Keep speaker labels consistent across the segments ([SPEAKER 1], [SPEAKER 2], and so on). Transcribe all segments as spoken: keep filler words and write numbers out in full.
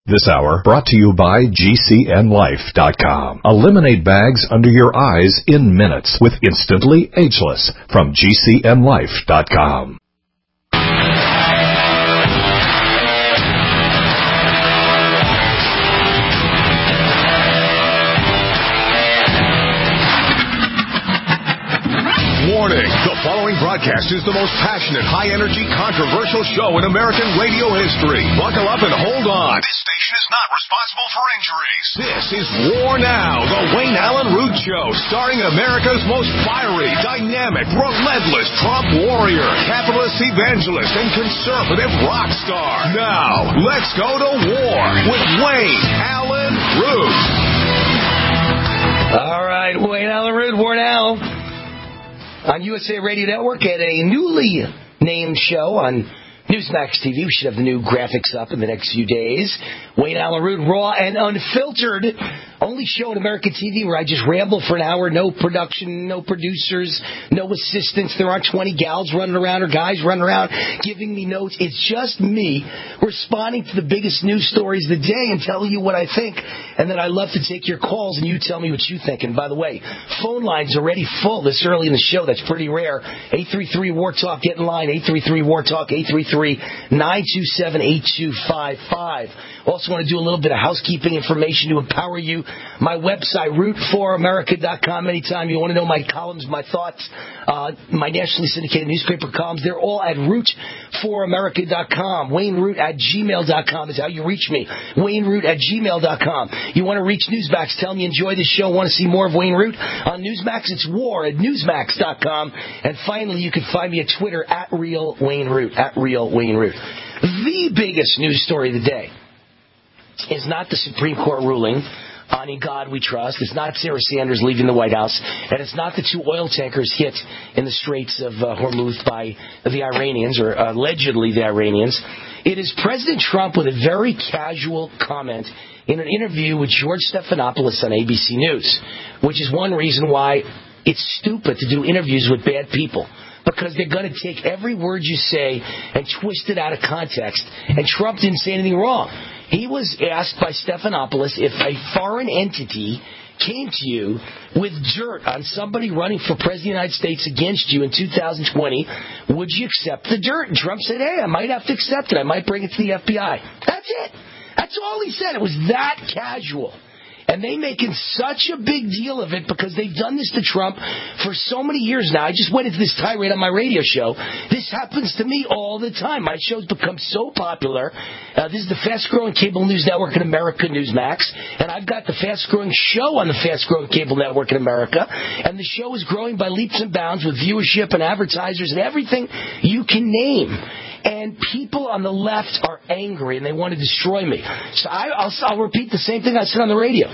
[SPEAKER 1] This hour brought to you by G C N Life dot com. Eliminate bags under your eyes in minutes with Instantly Ageless from G C N Life dot com.
[SPEAKER 2] Warning, the following broadcast is the most passionate, high-energy, controversial show in American radio history. Buckle up and hold on. This station is not responsible for injuries. This is War Now, the Wayne Allyn Root Show, starring America's most fiery, dynamic, relentless Trump warrior, capitalist evangelist, and conservative rock star. Now, let's go to war with Wayne Allyn Root.
[SPEAKER 3] All right, Wayne Allyn Root, War Now. On U S A Radio Network at a newly named show on Newsmax T V. We should have the new graphics up in the next few days. Wayne Allyn Root, raw and unfiltered. Only show on American T V where I just ramble for an hour. No production, no producers, no assistants. There aren't twenty gals running around or guys running around giving me notes. It's just me responding to the biggest news stories of the day and telling you what I think. And then I love to take your calls and you tell me what you think. And by the way, phone lines already full this early in the show. That's pretty rare. eight three three, W A R TALK. Get in line. eight three three, W A R TALK. eight three three, nine two seven, eight two five five. Also want to do a little bit of housekeeping information to empower you. My website, root for america dot com. Anytime you want to know my columns, my thoughts, uh, my nationally syndicated newspaper columns, they're all at root for america dot com. Wayne Root at gmail dot com is how you reach me. Wayne Root at gmail dot com. You want to reach Newsmax, tell me you enjoy this show, want to see more of Wayne Root on Newsmax, it's war at newsmax dot com. And finally, you can find me at Twitter, at Real Wayne Root, at Real Wayne Root. The biggest news story of the day is not the Supreme Court ruling on In God We Trust. It's not Sarah Sanders leaving the White House. And it's not the two oil tankers hit in the Straits of uh, Hormuz by the Iranians, or uh, allegedly the Iranians. It is President Trump with a very casual comment in an interview with George Stephanopoulos on A B C News, which is one reason why it's stupid to do interviews with bad people. Because they're going to take every word you say and twist it out of context. And Trump didn't say anything wrong. He was asked by Stephanopoulos if a foreign entity came to you with dirt on somebody running for president of the United States against you in two thousand twenty, would you accept the dirt? And Trump said, hey, I might have to accept it. I might bring it to the F B I. That's it. That's all he said. It was that casual. And they making such a big deal of it because they've done this to Trump for so many years now. I just went into this tirade on my radio show. This happens to me all the time. My show's become so popular. Uh, this is the fast-growing cable news network in America, Newsmax. And I've got the fast-growing show on the fast-growing cable network in America. And the show is growing by leaps and bounds with viewership and advertisers and everything you can name. And people on the left are angry, and they want to destroy me. So I, I'll, I'll repeat the same thing I said on the radio.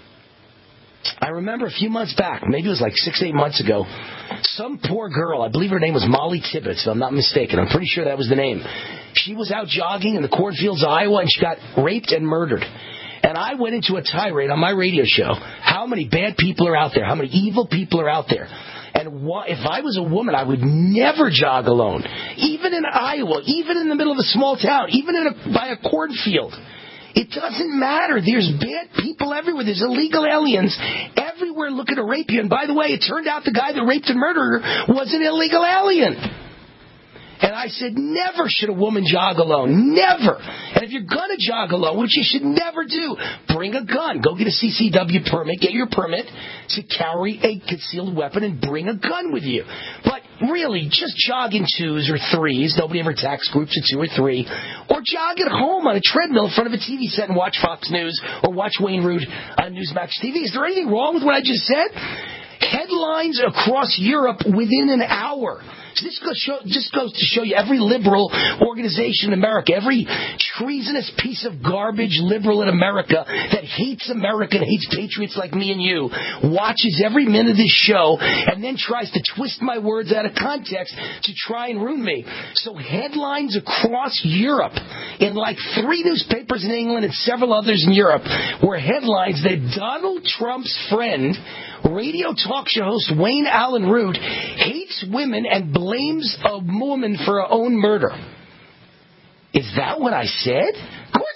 [SPEAKER 3] I remember a few months back, maybe it was like six, eight months ago, some poor girl, I believe her name was Molly Tibbetts, if I'm not mistaken. I'm pretty sure that was the name. She was out jogging in the cornfields of Iowa, and she got raped and murdered. And I went into a tirade on my radio show. How many bad people are out there? How many evil people are out there? And if I was a woman, I would never jog alone. Even in Iowa, even in the middle of a small town, even in a, by a cornfield. It doesn't matter. There's bad people everywhere. There's illegal aliens everywhere looking to rape you. And by the way, it turned out the guy that raped and murdered her was an illegal alien. And I said, never should a woman jog alone. Never. And if you're going to jog alone, which you should never do, bring a gun. Go get a C C W permit. Get your permit to carry a concealed weapon and bring a gun with you. But really, just jog in twos or threes. Nobody ever attacks groups of two or three. Or jog at home on a treadmill in front of a T V set and watch Fox News or watch Wayne Root on Newsmax T V. Is there anything wrong with what I just said? Headlines across Europe within an hour. So this goes, show, just goes to show you every liberal organization in America, every treasonous piece of garbage liberal in America that hates America and hates patriots like me and you, watches every minute of this show and then tries to twist my words out of context to try and ruin me. So headlines across Europe, in like three newspapers in England and several others in Europe, were headlines that Donald Trump's friend, radio talk show host Wayne Allyn Root, hates women and blames a woman for her own murder. Is that what I said? Of course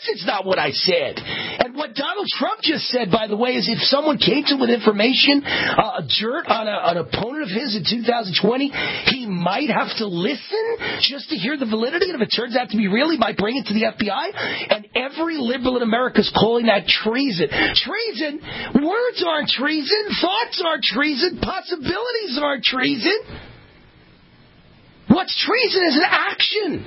[SPEAKER 3] course it's not what I said. And what Donald Trump just said, by the way, is if someone came to him with information, uh, dirt on a, an opponent of his in two thousand twenty, he might have to listen just to hear the validity. And if it turns out to be real, he might bring it to the F B I. And every liberal in America is calling that treason. Treason? Words aren't treason. Thoughts aren't treason. Possibilities aren't treason. What's treason is an action.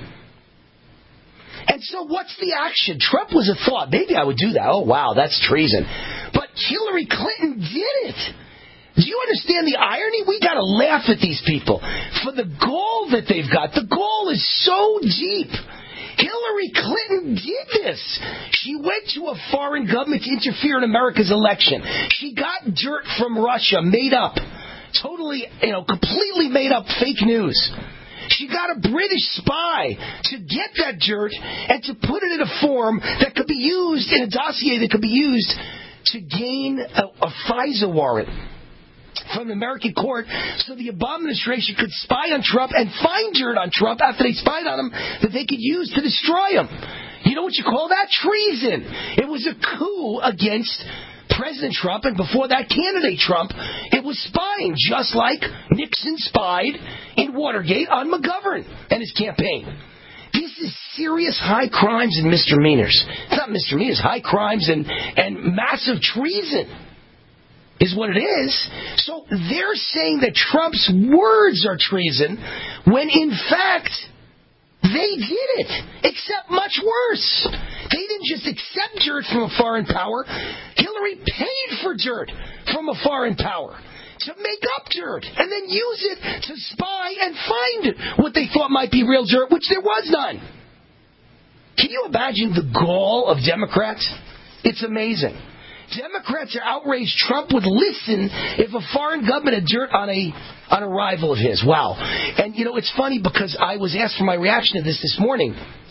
[SPEAKER 3] And so what's the action? Trump was a thought. Maybe I would do that. Oh, wow, that's treason. But Hillary Clinton did it. Do you understand the irony? We got to laugh at these people for the goal that they've got. The goal is so deep. Hillary Clinton did this. She went to a foreign government to interfere in America's election. She got dirt from Russia, made up. Totally, you know, completely made up fake news. She got a British spy to get that dirt and to put it in a form that could be used, in a dossier that could be used to gain a, a FISA warrant from the American court so the Obama administration could spy on Trump and find dirt on Trump after they spied on him that they could use to destroy him. You know what you call that? Treason. It was a coup against President Trump, and before that, candidate Trump. It was spying, just like Nixon spied in Watergate on McGovern and his campaign. This is serious high crimes and misdemeanors. It's not misdemeanors, high crimes and, and massive treason is what it is. So they're saying that Trump's words are treason when, in fact, they did it, except much worse. They didn't just accept dirt from a foreign power. Hillary paid for dirt from a foreign power to make up dirt and then use it to spy and find what they thought might be real dirt, which there was none. Can you imagine the gall of Democrats? It's amazing. Democrats are outraged Trump would listen if a foreign government had dirt on a on a rival of his. Wow. And, you know, it's funny because I was asked for my reaction to this this morning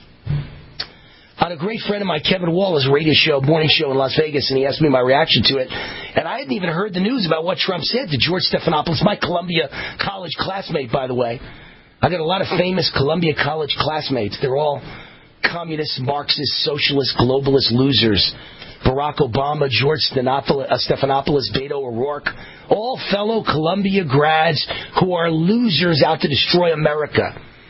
[SPEAKER 3] on a great friend of mine, Kevin Wallace's radio show, morning show in Las Vegas, and he asked me my reaction to it. And I hadn't even heard the news about what Trump said to George Stephanopoulos, my Columbia College classmate, by the way. I got a lot of famous Columbia College classmates. They're all communist, Marxist, socialist, globalist losers. Barack Obama, George Stephanopoulos, Beto O'Rourke, all fellow Columbia grads who are losers out to destroy America.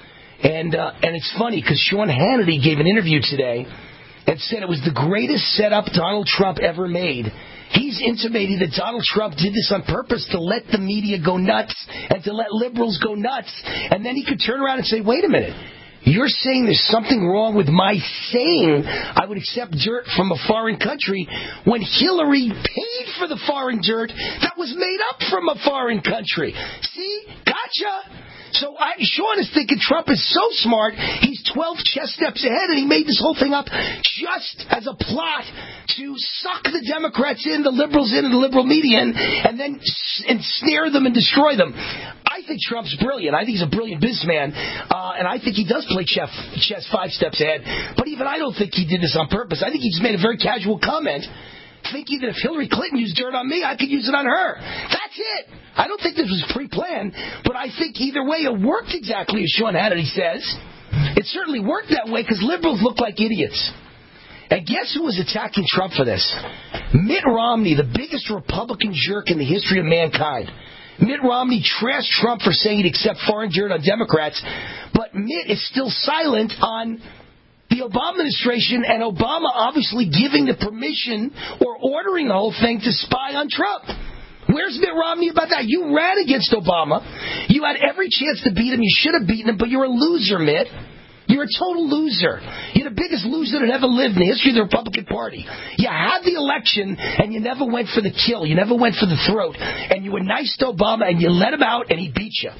[SPEAKER 3] And uh, and it's funny because Sean Hannity gave an interview today and said it was the greatest setup Donald Trump ever made. He's intimating that Donald Trump did this on purpose to let the media go nuts and to let liberals go nuts. And then he could turn around and say, wait a minute. You're saying there's something wrong with my saying I would accept dirt from a foreign country when Hillary paid for the foreign dirt that was made up from a foreign country. See? Gotcha. So I, Sean is thinking Trump is so smart, he's twelve chess steps ahead, and he made this whole thing up just as a plot to suck the Democrats in, the liberals in, and the liberal media in, and then ensnare them and destroy them. I think Trump's brilliant. I think he's a brilliant businessman, uh, and I think he does play chess, chess five steps ahead. But even I don't think he did this on purpose. I think he just made a very casual comment, thinking that if Hillary Clinton used dirt on me, I could use it on her. That's it. I don't think this was pre-planned, but I think either way it worked exactly as Sean Hannity says. It certainly worked that way because liberals look like idiots. And guess who was attacking Trump for this? Mitt Romney, the biggest Republican jerk in the history of mankind. Mitt Romney trashed Trump for saying he'd accept foreign dirt on Democrats, but Mitt is still silent on the Obama administration and Obama obviously giving the permission or ordering the whole thing to spy on Trump. Where's Mitt Romney about that? You ran against Obama. You had every chance to beat him. You should have beaten him, but you're a loser, Mitt. You're a total loser. You're the biggest loser that ever lived in the history of the Republican Party. You had the election, and you never went for the kill. You never went for the throat. And you were nice to Obama, and you let him out, and he beat you.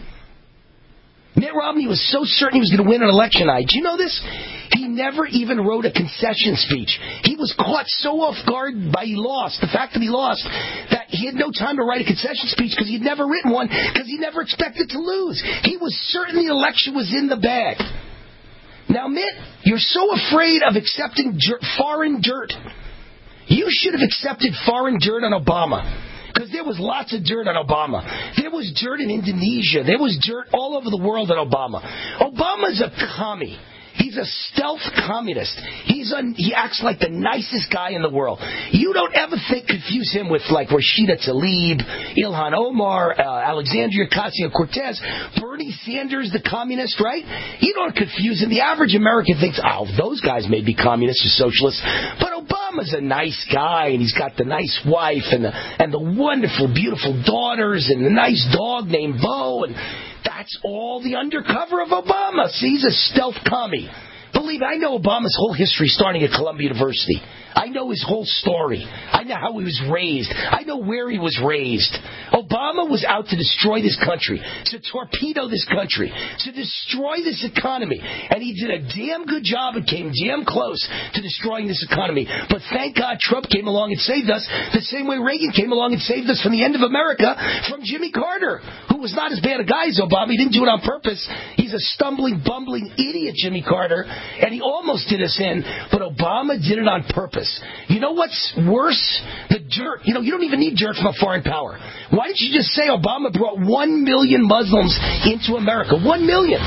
[SPEAKER 3] Mitt Romney was so certain he was going to win on election night. Do you know this? He never even wrote a concession speech. He was caught so off guard by he lost, the fact that he lost, that he had no time to write a concession speech because he'd never written one because he never expected to lose. He was certain the election was in the bag. Now, Mitt, you're so afraid of accepting dirt, foreign dirt. You should have accepted foreign dirt on Obama. Because there was lots of dirt on Obama. There was dirt in Indonesia. There was dirt all over the world on Obama. Obama's a commie. He He's a stealth communist. He's un, he acts like the nicest guy in the world. You don't ever think confuse him with like Rashida Tlaib, Ilhan Omar, uh, Alexandria Ocasio-Cortez, Bernie Sanders, the communist, right? You don't confuse him. The average American thinks, oh, those guys may be communists or socialists, but Obama's a nice guy, and he's got the nice wife and the, and the wonderful, beautiful daughters and the nice dog named Bo, and that's all the undercover of Obama. See, he's a stealth commie. Believe me, I know Obama's whole history starting at Columbia University. I know his whole story. I know how he was raised. I know where he was raised. Obama was out to destroy this country, to torpedo this country, to destroy this economy. And he did a damn good job and came damn close to destroying this economy. But thank God Trump came along and saved us the same way Reagan came along and saved us from the end of America from Jimmy Carter, who was not as bad a guy as Obama. He didn't do it on purpose. He's a stumbling, bumbling idiot, Jimmy Carter, and he almost did us in, but Obama did it on purpose. You know what's worse? The dirt. You know, you don't even need dirt from a foreign power. Why didn't you just say Obama brought one million Muslims into America? One million.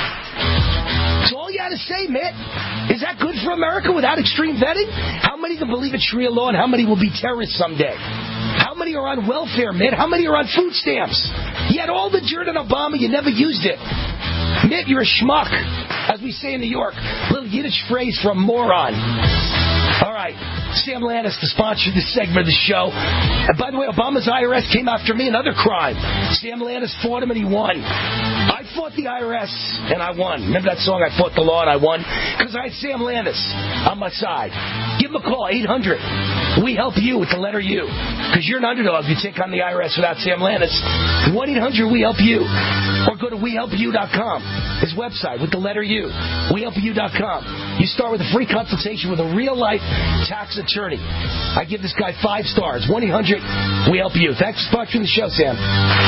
[SPEAKER 3] That's all you had to say, Mitt. Is that good for America without extreme vetting? How many can believe in Sharia law and how many will be terrorists someday? How many are on welfare, Mitt? How many are on food stamps? You had all the dirt on Obama, you never used it. Mitt, you're a schmuck. As we say in New York, little Yiddish phrase for a moron. All right, Sam Lannis, the sponsor of this segment of the show. And by the way, Obama's I R S came after me, another crime. Sam Lannis fought him and he won. I fought the I R S and I won. Remember that song, I fought the law and I won? Because I had Sam Lannis on my side. Give him a call, eight hundred. We help you with the letter U. Because you're an underdog. You take on the I R S without Sam Lannis. one eight hundred we help you. Or go to we help you dot com, his website, with the letter U. we help you dot com. You start with a free consultation with a real-life tax attorney. I give this guy five stars. one eight hundred we help you. Thanks for sponsoring the show, Sam.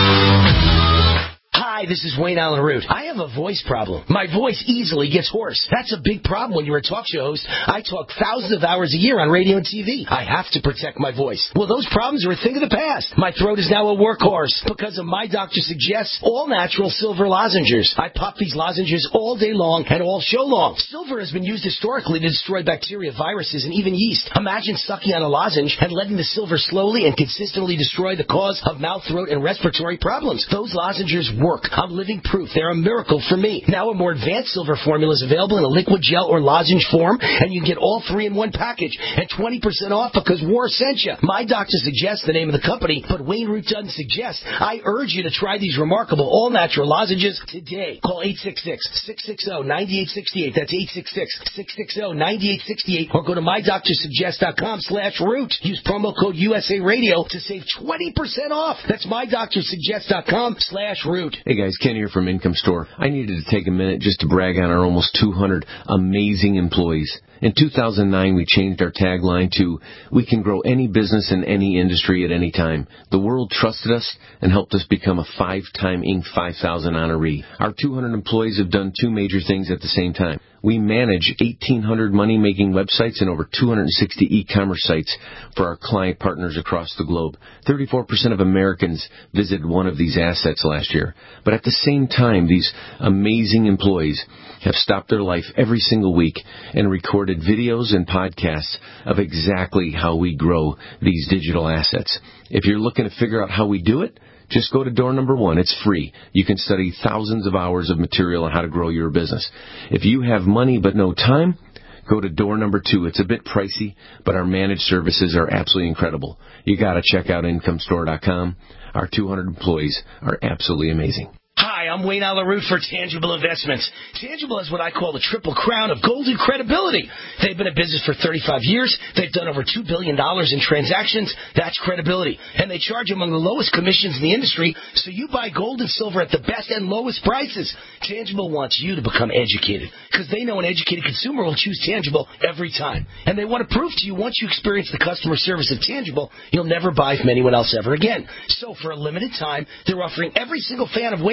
[SPEAKER 3] Hi, this is Wayne Allen Root. I have a voice problem. My voice easily gets hoarse. That's a big problem when you're a talk show host. I talk thousands of hours a year on radio and T V. I have to protect my voice. Well, those problems are a thing of the past. My throat is now a workhorse because of My Doctor Suggests all-natural silver lozenges. I pop these lozenges all day long and all show long. Silver has been used historically to destroy bacteria, viruses, and even yeast. Imagine sucking on a lozenge and letting the silver slowly and consistently destroy the cause of mouth, throat, and respiratory problems. Those lozenges work. I'm living proof. They're a miracle for me. Now a more advanced silver formula is available in a liquid gel or lozenge form, and you can get all three in one package and twenty percent off because war sent you. My Doctor Suggests the name of the company, but Wayne Root doesn't suggest. I urge you to try these remarkable all-natural lozenges today. Call eight six six, six six zero, nine eight six eight. That's eight six six, six six zero, nine eight six eight. Or go to my doctor suggest dot com slash root. Use promo code U S A Radio to save twenty percent off. That's my doctor suggest dot com slash root.
[SPEAKER 4] Hey guys, Ken here from Income Store. I needed to take a minute just to brag on our almost two hundred amazing employees. In two thousand nine, we changed our tagline to, we can grow any business in any industry at any time. The world trusted us and helped us become a five-time Inc five thousand honoree. Our two hundred employees have done two major things at the same time. We manage eighteen hundred money-making websites and over two hundred sixty e-commerce sites for our client partners across the globe. thirty-four percent of Americans visited one of these assets last year. But at the same time, these amazing employees have stopped their life every single week and recorded videos and podcasts of exactly how we grow these digital assets. If you're looking to figure out how we do it, just go to door number one. It's free. You can study thousands of hours of material on how to grow your business. If you have money but no time, go to door number two. It's a bit pricey, but our managed services are absolutely incredible. You got to check out income store dot com. Our two hundred employees are absolutely amazing.
[SPEAKER 3] Hi, I'm Wayne Allen Root for Tangible Investments. Tangible is what I call the triple crown of golden credibility. They've been in business for thirty-five years. They've done over two billion dollars in transactions. That's credibility. And they charge among the lowest commissions in the industry, so you buy gold and silver at the best and lowest prices. Tangible wants you to become educated, because they know an educated consumer will choose Tangible every time. And they want to prove to you, once you experience the customer service of Tangible, you'll never buy from anyone else ever again. So for a limited time, they're offering every single fan of Wayne Allen Root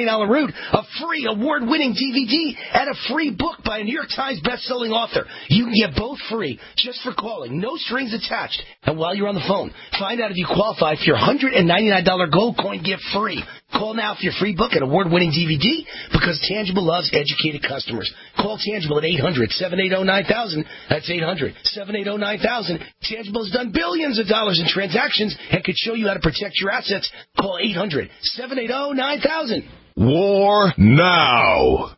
[SPEAKER 3] Root, a free award-winning D V D and a free book by a New York Times best-selling author. You can get both free just for calling. No strings attached. And while you're on the phone, find out if you qualify for your one hundred ninety-nine dollars gold coin gift free. Call now for your free book and award-winning D V D because Tangible loves educated customers. Call Tangible at eight hundred, seven eight zero, nine thousand. That's eight hundred, seven eight zero, nine thousand. Tangible has done billions of dollars in transactions and could show you how to protect your assets. Call eight hundred, seven eight zero, nine thousand.
[SPEAKER 2] War now.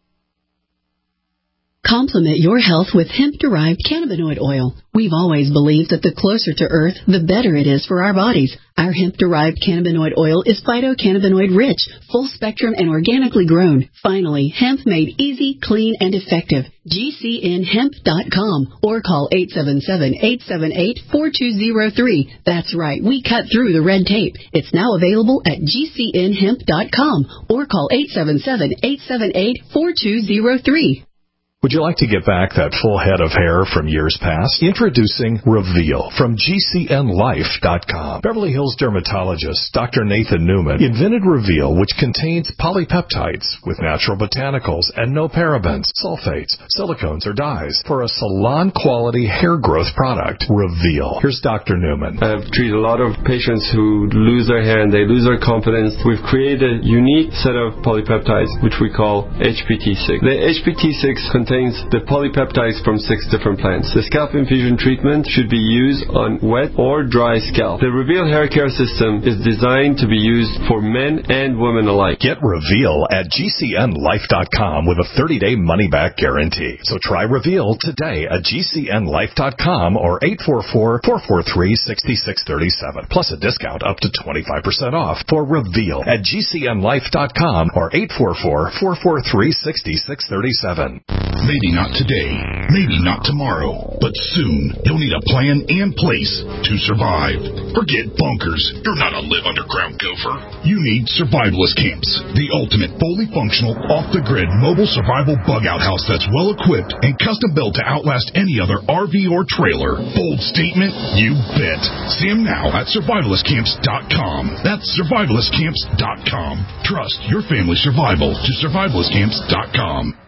[SPEAKER 5] Complement your health with hemp-derived cannabinoid oil. We've always believed that the closer to Earth, the better it is for our bodies. Our hemp-derived cannabinoid oil is phytocannabinoid-rich, full-spectrum, and organically grown. Finally, hemp made easy, clean, and effective. G C N hemp dot com or call eight seven seven, eight seven eight, four two zero three. That's right, we cut through the red tape. It's now available at G C N hemp dot com or call eight seven seven, eight seven eight, four two zero three.
[SPEAKER 1] Would you like to get back that full head of hair from years past? Introducing Reveal from G C N life dot com. Beverly Hills dermatologist Doctor Nathan Newman invented Reveal, which contains polypeptides with natural botanicals and no parabens, sulfates, silicones, or dyes for a salon-quality hair growth product. Reveal. Here's Doctor Newman.
[SPEAKER 6] I've treated a lot of patients who lose their hair and they lose their confidence. We've created a unique set of polypeptides, which we call H P T six. The H P T six contains the polypeptides from six different plants. The scalp infusion treatment should be used on wet or dry scalp. The Reveal hair care system is designed to be used for men and women alike.
[SPEAKER 1] Get Reveal at G C N life dot com with a thirty-day money-back guarantee. So try Reveal today at G C N life dot com or eight four four, four four three, six six three seven. Plus a discount up to twenty-five percent off for Reveal at G C N life dot com or eight four four, four four three, six six three seven.
[SPEAKER 7] Maybe not today, maybe not tomorrow, but soon you'll need a plan and place to survive. Forget bunkers. You're not a live underground gopher. You need survivalist camps, the ultimate fully functional, off-the-grid mobile survival bug-out house that's well-equipped and custom-built to outlast any other R V or trailer. Bold statement? You bet. See them now at survivalist camps dot com. That's survivalist camps dot com. Trust your family's survival to survivalist camps dot com.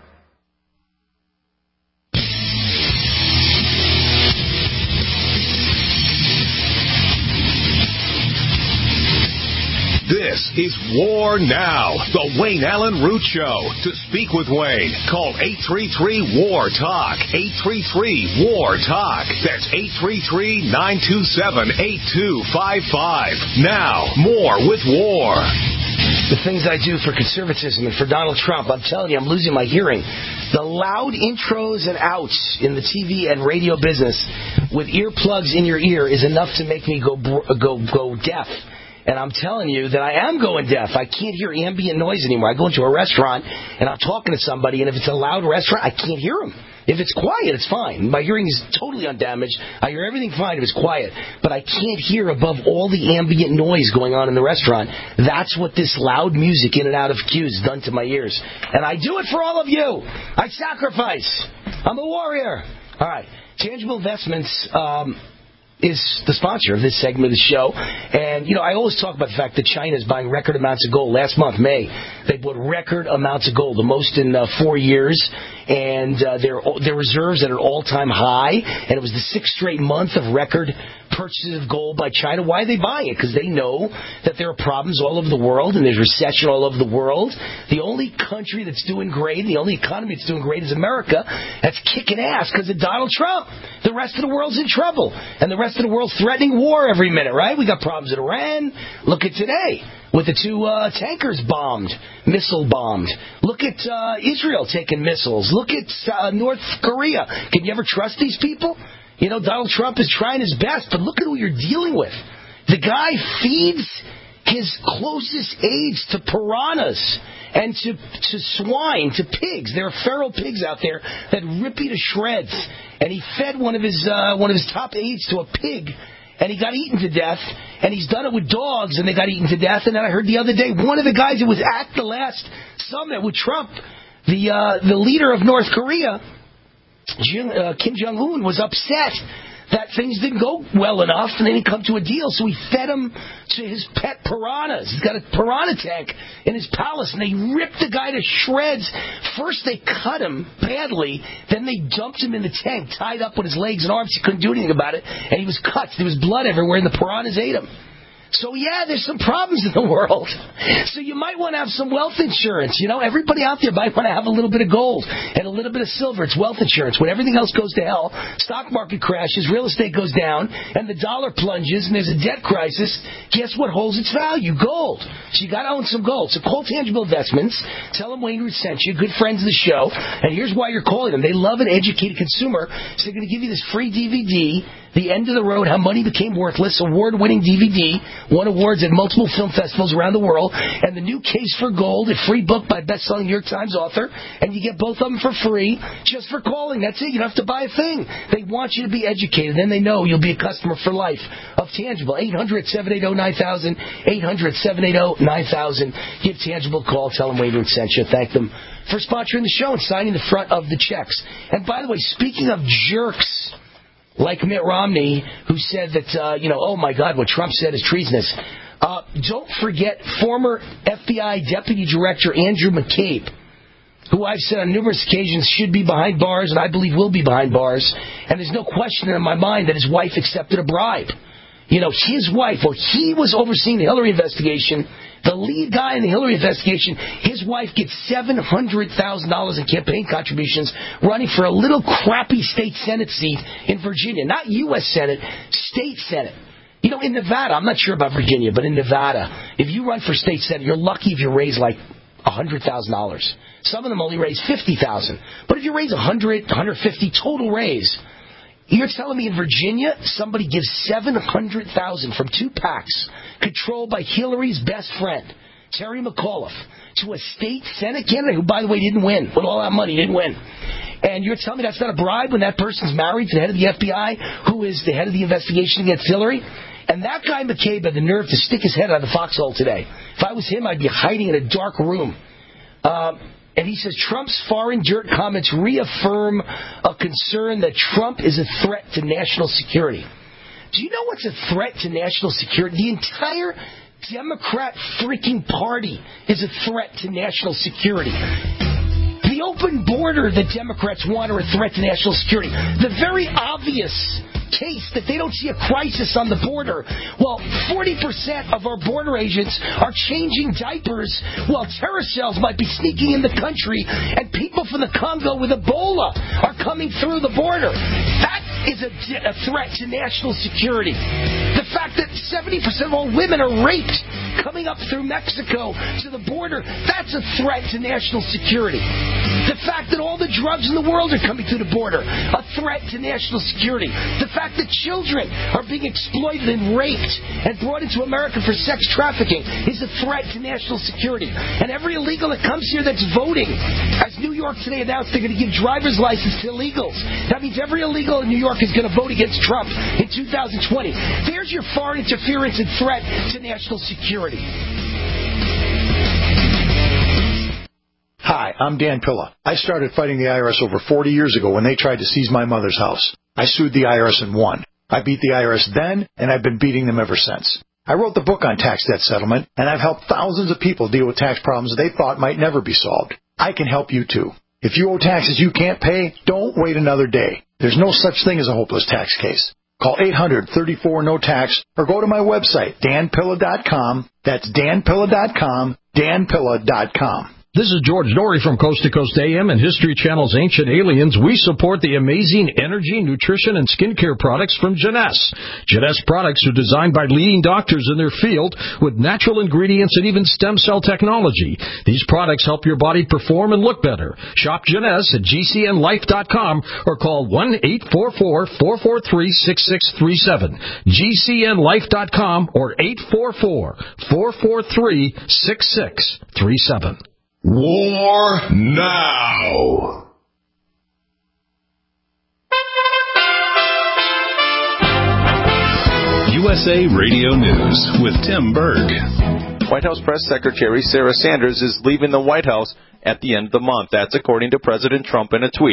[SPEAKER 2] This is War Now, the Wayne Allen Root Show. To speak with Wayne, call eight three three, W A R, TALK, eight three three, W A R, TALK. That's eight three three, nine two seven, eight two five five. Now, more with War.
[SPEAKER 3] The things I do for conservatism and for Donald Trump, I'm telling you, I'm losing my hearing. The loud intros and outs in the T V and radio business with earplugs in your ear is enough to make me go go go deaf. And I'm telling you that I am going deaf. I can't hear ambient noise anymore. I go into a restaurant and I'm talking to somebody, and if it's a loud restaurant, I can't hear them. If it's quiet, it's fine. My hearing is totally undamaged. I hear everything fine if it's quiet. But I can't hear above all the ambient noise going on in the restaurant. That's what this loud music in and out of queues has done to my ears. And I do it for all of you. I sacrifice. I'm a warrior. All right. Tangible Investments um, is the sponsor of this segment of the show. And, you know, I always talk about the fact that China is buying record amounts of gold. Last month, May, they bought record amounts of gold, the most in uh, four years. And uh, their their reserves at an all-time high. And it was the sixth straight month of record purchases of gold by China. Why are they buying it? Because they know that there are problems all over the world and there's recession all over the world. The only country that's doing great, the only economy that's doing great is America. That's kicking ass because of Donald Trump. The rest of the world's in trouble. And the rest of the world's threatening war every minute, right? We got problems in Iran. Look at today with the two uh, tankers bombed, missile bombed. Look at uh, Israel taking missiles. Look at uh, North Korea. Can you ever trust these people? You know, Donald Trump is trying his best, but look at who you're dealing with. The guy feeds his closest aides to piranhas and to, to swine, to pigs. There are feral pigs out there that rip you to shreds. And he fed one of his uh, one of his top aides to a pig, and he got eaten to death. And he's done it with dogs, and they got eaten to death. And then I heard the other day, one of the guys who was at the last summit with Trump, the uh, the leader of North Korea, Jim, uh, Kim Jong-un, was upset that things didn't go well enough and they didn't come to a deal, so he fed him to his pet piranhas. He's got a piranha tank in his palace, and they ripped the guy to shreds. First they cut him badly, then they dumped him in the tank, tied up with his legs and arms. He couldn't do anything about it, and he was cut. There was blood everywhere, and the piranhas ate him. So, yeah, there's some problems in the world. So you might want to have some wealth insurance. You know, everybody out there might want to have a little bit of gold and a little bit of silver. It's wealth insurance. When everything else goes to hell, stock market crashes, real estate goes down, and the dollar plunges, and there's a debt crisis, guess what holds its value? Gold. So you got to own some gold. So call Tangible Investments. Tell them Wayne Root sent you. Good friends of the show. And here's why you're calling them. They love an educated consumer, so they're going to give you this free D V D, The End of the Road, How Money Became Worthless, award-winning D V D, won awards at multiple film festivals around the world, and the new Case for Gold, a free book by best-selling New York Times author, and you get both of them for free just for calling. That's it. You don't have to buy a thing. They want you to be educated. Then they know you'll be a customer for life of Tangible. eight hundred, seven eight zero, nine thousand, eight hundred, seven eight zero, nine thousand. Give Tangible a call. Tell them Wayne Root sent you. Thank them for sponsoring the show and signing the front of the checks. And by the way, speaking of jerks like Mitt Romney, who said that, uh, you know, oh, my God, what Trump said is treasonous. Uh, don't forget former F B I Deputy Director Andrew McCabe, who I've said on numerous occasions should be behind bars, and I believe will be behind bars. And there's no question in my mind that his wife accepted a bribe. You know, his wife, well, he was overseeing the Hillary investigation. The lead guy in the Hillary investigation, his wife gets seven hundred thousand dollars in campaign contributions running for a little crappy state Senate seat in Virginia. Not U S Senate, state Senate. You know, in Nevada, I'm not sure about Virginia, but in Nevada, if you run for state Senate, you're lucky if you raise like one hundred thousand dollars. Some of them only raise fifty thousand dollars. But if you raise one hundred, one hundred fifty total raise, you're telling me in Virginia, somebody gives seven hundred thousand dollars from two PACs controlled by Hillary's best friend, Terry McAuliffe, to a state Senate candidate who, by the way, didn't win. With all that money, didn't win. And you're telling me that's not a bribe when that person's married to the head of the F B I, who is the head of the investigation against Hillary? And that guy McCabe had the nerve to stick his head out of the foxhole today. If I was him, I'd be hiding in a dark room. Um... And he says Trump's foreign dirt comments reaffirm a concern that Trump is a threat to national security. Do you know what's a threat to national security? The entire Democrat freaking party is a threat to national security. The open border that Democrats want are a threat to national security. The very obvious case that they don't see a crisis on the border. Well, forty percent of our border agents are changing diapers while terror cells might be sneaking in the country, and people from the Congo with Ebola are coming through the border. That is a, a threat to national security. The fact that seventy percent of all women are raped coming up through Mexico to the border, that's a threat to national security. The fact that all the drugs in the world are coming through the border, a threat to national security. The fact that children are being exploited and raped and brought into America for sex trafficking is a threat to national security. And every illegal that comes here that's voting, as New York today announced they're going to give driver's license to illegals. That means every illegal in New York is going to vote against Trump in two thousand twenty. There's your foreign interference and threat to national security.
[SPEAKER 8] Hi, I'm Dan Pilla. I started fighting the I R S over forty years ago when they tried to seize my mother's house. I sued the I R S and won. I beat the I R S then, and I've been beating them ever since. I wrote the book on tax debt settlement, and I've helped thousands of people deal with tax problems they thought might never be solved. I can help you too. If you owe taxes you can't pay, don't wait another day. There's no such thing as a hopeless tax case. Call eight hundred, thirty-four, no tax or go to my website, dan pilla dot com. That's dan pilla dot com, dan pilla dot com.
[SPEAKER 9] This is George Norrie from Coast to Coast A M and History Channel's Ancient Aliens. We support the amazing energy, nutrition, and skincare products from Jeunesse. Jeunesse products are designed by leading doctors in their field with natural ingredients and even stem cell technology. These products help your body perform and look better. Shop Jeunesse at g c n life dot com or call one eight four four, four four three, six six three seven. g c n life dot com or eight four four, four four three, six six three seven.
[SPEAKER 2] War now. U S A Radio News with Tim Berg.
[SPEAKER 10] White House Press Secretary Sarah Sanders is leaving the White House at the end of the month. That's according to President Trump in a tweet.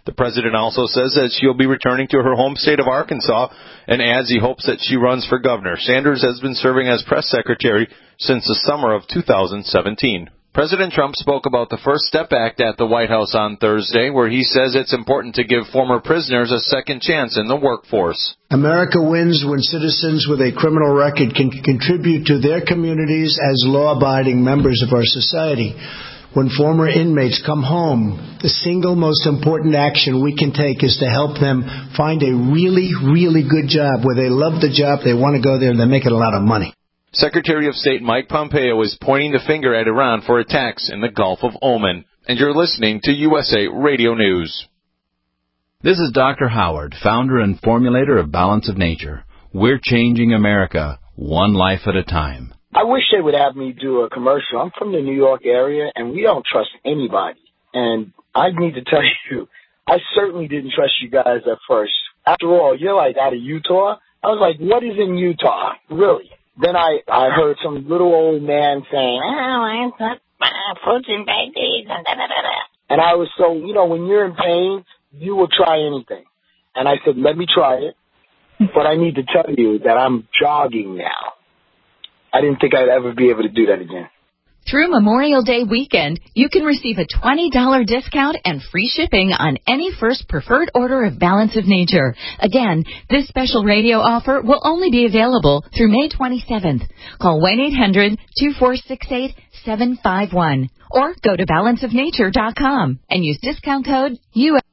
[SPEAKER 10] The president also says that she'll be returning to her home state of Arkansas and adds he hopes that she runs for governor. Sanders has been serving as press secretary since the summer of two thousand seventeen. President Trump spoke about the First Step Act at the White House on Thursday, where he says it's important to give former prisoners a second chance in the workforce.
[SPEAKER 11] America wins when citizens with a criminal record can contribute to their communities as law-abiding members of our society. When former inmates come home, the single most important action we can take is to help them find a really, really good job where they love the job, they want to go there, and they're making a lot of money.
[SPEAKER 10] Secretary of State Mike Pompeo is pointing the finger at Iran for attacks in the Gulf of Oman. And you're listening to U S A Radio News.
[SPEAKER 12] This is Doctor Howard, founder and formulator of Balance of Nature. We're changing America, one life at a time.
[SPEAKER 13] I wish they would have me do a commercial. I'm from the New York area, and we don't trust anybody. And I need to tell you, I certainly didn't trust you guys at first. After all, you're like out of Utah. I was like, what is in Utah? Really? Then I, I heard some little old man saying, oh, I put uh, fruits and veggies and da da da da. And I was so, you know, when you're in pain, you will try anything. And I said, let me try it. But I need to tell you that I'm jogging now. I didn't think I'd ever be able to do that again.
[SPEAKER 14] Through Memorial Day weekend, you can receive a twenty dollars discount and free shipping on any first preferred order of Balance of Nature. Again, this special radio offer will only be available through May twenty-seventh. Call one eight hundred two four six eight seven five one or go to balance of nature dot com and use discount code U S.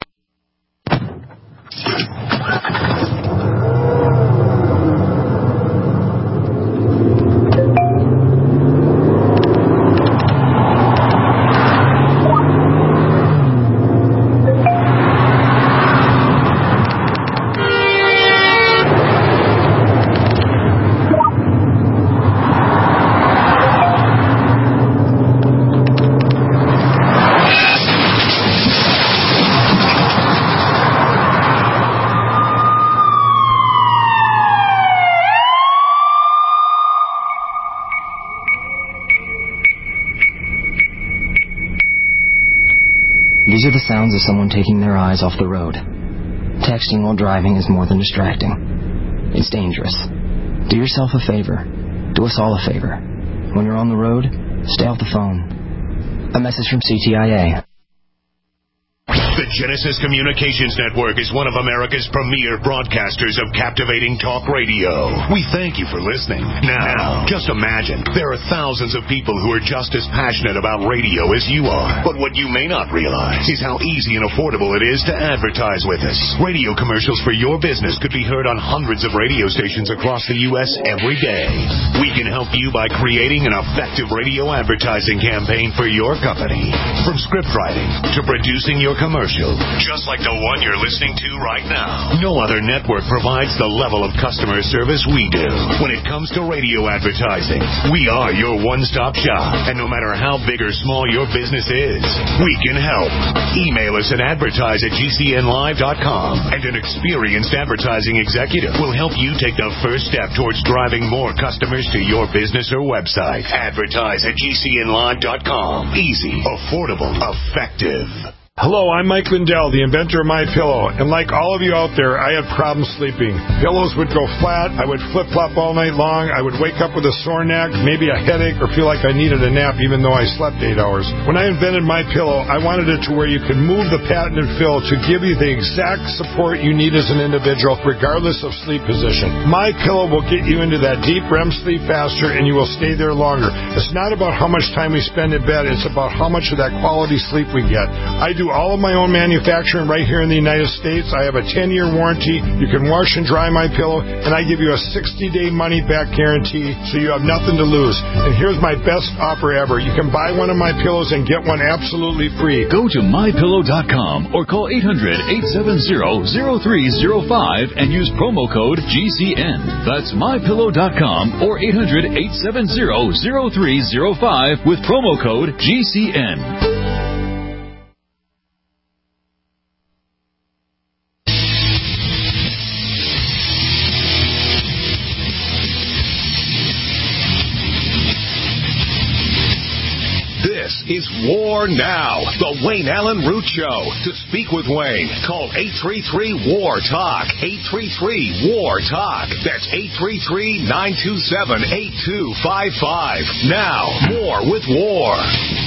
[SPEAKER 15] These are the sounds of someone taking their eyes off the road. Texting while driving is more than distracting. It's dangerous. Do yourself a favor. Do us all a favor. When you're on the road, stay off the phone. A message from C T I A.
[SPEAKER 2] The Genesis Communications Network is one of America's premier broadcasters of captivating talk radio. We thank you for listening. Now, just imagine, there are thousands of people who are just as passionate about radio as you are. But what you may not realize is how easy and affordable it is to advertise with us. Radio commercials for your business could be heard on hundreds of radio stations across the U S every day. We can help you by creating an effective radio advertising campaign for your company. From script writing to producing your commercial, just like the one you're listening to right now. No other network provides the level of customer service we do. When it comes to radio advertising, we are your one-stop shop. And no matter how big or small your business is, we can help. Email us at advertise at G C N live dot com, and an experienced advertising executive will help you take the first step towards driving more customers to your business or website. Advertise at G C N live dot com. Easy, affordable, effective.
[SPEAKER 16] Hello, I'm Mike Lindell, the inventor of MyPillow, and like all of you out there, I had problems sleeping. Pillows would go flat, I would flip-flop all night long, I would wake up with a sore neck, maybe a headache, or feel like I needed a nap even though I slept eight hours. When I invented MyPillow, I wanted it to where you could move the patented fill to give you the exact support you need as an individual, regardless of sleep position. MyPillow will get you into that deep R E M sleep faster, and you will stay there longer. It's not about how much time we spend in bed, it's about how much of that quality sleep we get. I do all of my own manufacturing right here in the United States. I have a ten-year warranty. You can wash and dry my pillow, and I give you a sixty-day money-back guarantee, so you have nothing to lose. And here's my best offer ever. You can buy one of my pillows and get one absolutely free.
[SPEAKER 17] Go to my pillow dot com or call eight hundred, eight seven zero, zero three zero five and use promo code G C N. That's my pillow dot com or eight hundred, eight seven zero, zero three zero five with promo code G C N.
[SPEAKER 2] This is War Now, the Wayne Allen Root Show. To speak with Wayne, call eight three three, W A R, TALK, eight three three, W A R, TALK. That's eight three three, nine two seven, eight two five five. Now, more with War.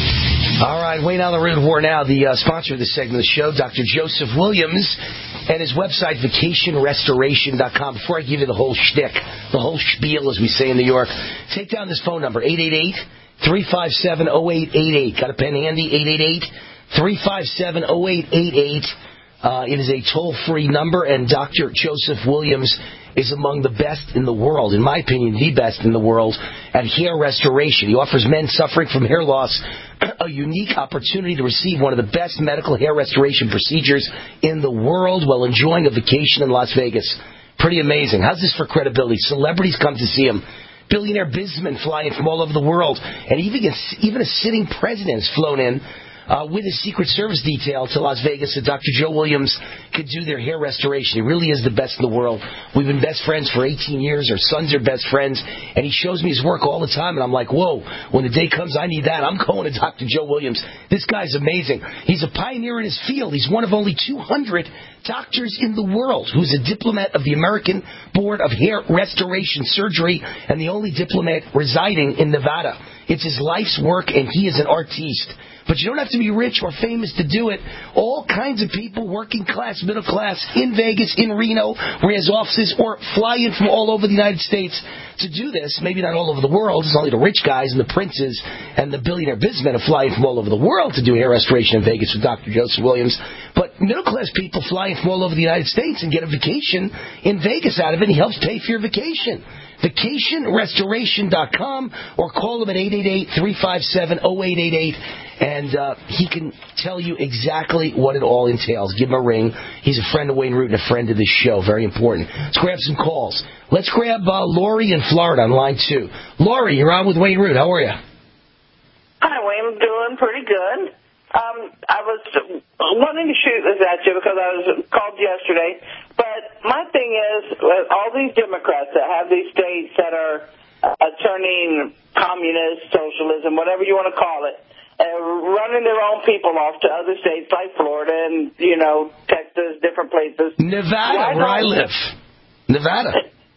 [SPEAKER 3] All right, Wayne Allen Root War Now, the uh, sponsor of this segment of the show, Doctor Joseph Williams, and his website, vacation restoration dot com. Before I give you the whole shtick, the whole spiel, as we say in New York, take down this phone number, eight eight eight, three five seven, zero eight eight eight. Got a pen handy? eight eight eight, three five seven, zero eight eight eight. Uh, it is a toll-free number, and Doctor Joseph Williams is among the best in the world, in my opinion, the best in the world, at hair restoration. He offers men suffering from hair loss a unique opportunity to receive one of the best medical hair restoration procedures in the world while enjoying a vacation in Las Vegas. Pretty amazing. How's this for credibility? Celebrities come to see him. Billionaire businessmen fly in from all over the world. And even, even a sitting president has flown in Uh, with his Secret Service detail to Las Vegas so Doctor Joe Williams could do their hair restoration. He really is the best in the world. We've been best friends for eighteen years. Our sons are best friends. And he shows me his work all the time. And I'm like, whoa, when the day comes I need that, I'm going to Doctor Joe Williams. This guy's amazing. He's a pioneer in his field. He's one of only two hundred doctors in the world who's a diplomat of the American Board of Hair Restoration Surgery and the only diplomat residing in Nevada. It's his life's work, and he is an artiste. But you don't have to be rich or famous to do it. All kinds of people, working class, middle class, in Vegas, in Reno, where he has offices, or fly in from all over the United States to do this. Maybe not all over the world. It's only the rich guys and the princes and the billionaire businessmen who fly in from all over the world to do hair restoration in Vegas with Doctor Joseph Williams. But middle class people fly in from all over the United States and get a vacation in Vegas out of it, and he helps pay for your vacation. vacation restoration dot com, or call him at eight eight eight, three five seven, zero eight eight eight, and uh, he can tell you exactly what it all entails. Give him a ring. He's a friend of Wayne Root and a friend of this show. Very important. Let's grab some calls. Let's grab uh, Lori in Florida on line two. Lori, you're on with Wayne Root. How are you?
[SPEAKER 18] Hi, Wayne. I'm doing pretty good. Um, I was wanting to shoot this at you because I was called yesterday. But my thing is, with all these Democrats that have these states that are uh, turning communist, socialism, whatever you want to call it, uh, running their own people off to other states like Florida and, you know, Texas, different places.
[SPEAKER 3] Nevada, where I live. Nevada.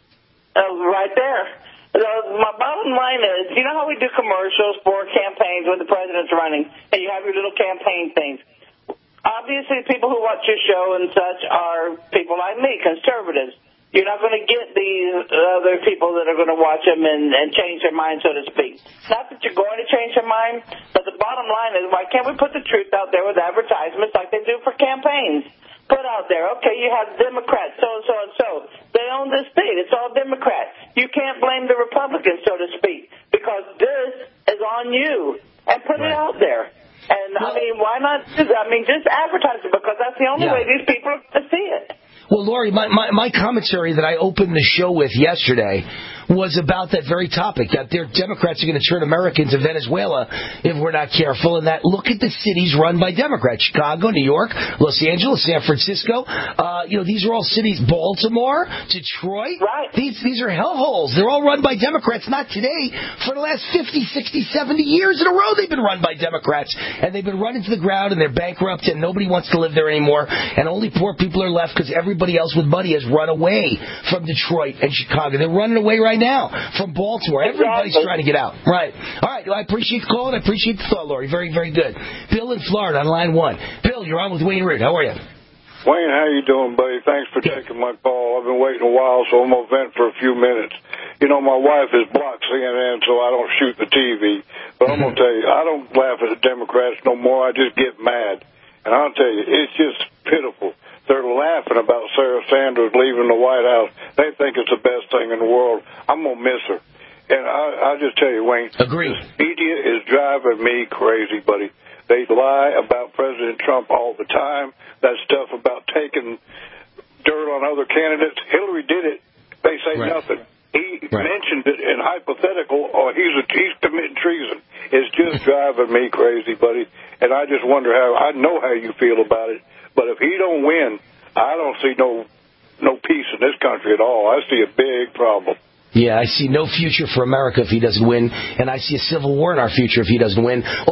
[SPEAKER 18] Uh, right there. So my bottom line is, you know how we do commercials for campaigns when the president's running, and you have your little campaign things? Obviously, people who watch your show and such are people like me, conservatives. You're not going to get these other people that are going to watch them and, and change their mind, so to speak. Not that you're going to change their mind, but the bottom line is, why can't we put the truth out there with advertisements like they do for campaigns? Put out there, okay, you have Democrats, so and so and so. They own this state. It's all Democrats. You can't blame the Republicans, so to speak, because this is on you. And put it out there. And, I mean, why not just, I mean, just advertise it, because that's the only
[SPEAKER 3] Yeah.
[SPEAKER 18] way these people are going to see it.
[SPEAKER 3] Well, Lori, my, my, my commentary that I opened the show with yesterday was about that very topic, that their Democrats are going to turn America into Venezuela if we're not careful, and that look at the cities run by Democrats. Chicago, New York, Los Angeles, San Francisco. Uh, you know, these are all cities. Baltimore, Detroit.
[SPEAKER 18] Right.
[SPEAKER 3] These, these are hellholes. They're all run by Democrats. Not today. For the last fifty, sixty, seventy years in a row, they've been run by Democrats. And they've been run into the ground, and they're bankrupt, and nobody wants to live there anymore. And only poor people are left because everybody else with money has run away from Detroit and Chicago. They're running away right now from Baltimore. Everybody's
[SPEAKER 18] exactly.
[SPEAKER 3] trying to get out. Right. All right. Well, I appreciate the call, and I appreciate the thought, Lori. Very, very good. Bill in Florida on line one. Bill, you're on with Wayne Root. How are you?
[SPEAKER 19] Wayne, how you doing, buddy? Thanks for taking my call. I've been waiting a while, so I'm going to vent for a few minutes. You know, my wife is blocked C N N, so I don't shoot the T V. But I'm going to tell you, I don't laugh at the Democrats no more. I just get mad. And I'll tell you, it's just pitiful. They're laughing about Sarah Sanders leaving the White House. They think it's the best thing in the world. I'm going to miss her. And I, I'll just tell you, Wayne.
[SPEAKER 3] Agree.
[SPEAKER 19] This media is driving me crazy, buddy. They lie about President Trump all the time. That stuff about taking dirt on other candidates. Hillary did it. They say
[SPEAKER 3] right.
[SPEAKER 19] nothing. He
[SPEAKER 3] right.
[SPEAKER 19] mentioned it in hypothetical, or he's a, he's committing treason. It's just driving me crazy, buddy. And I just wonder how, I know how you feel about it. But if he don't win, I don't see no no peace in this country at all. I see a big problem.
[SPEAKER 3] Yeah, I see no future for America if he doesn't win, and I see a civil war in our future if he doesn't win. Although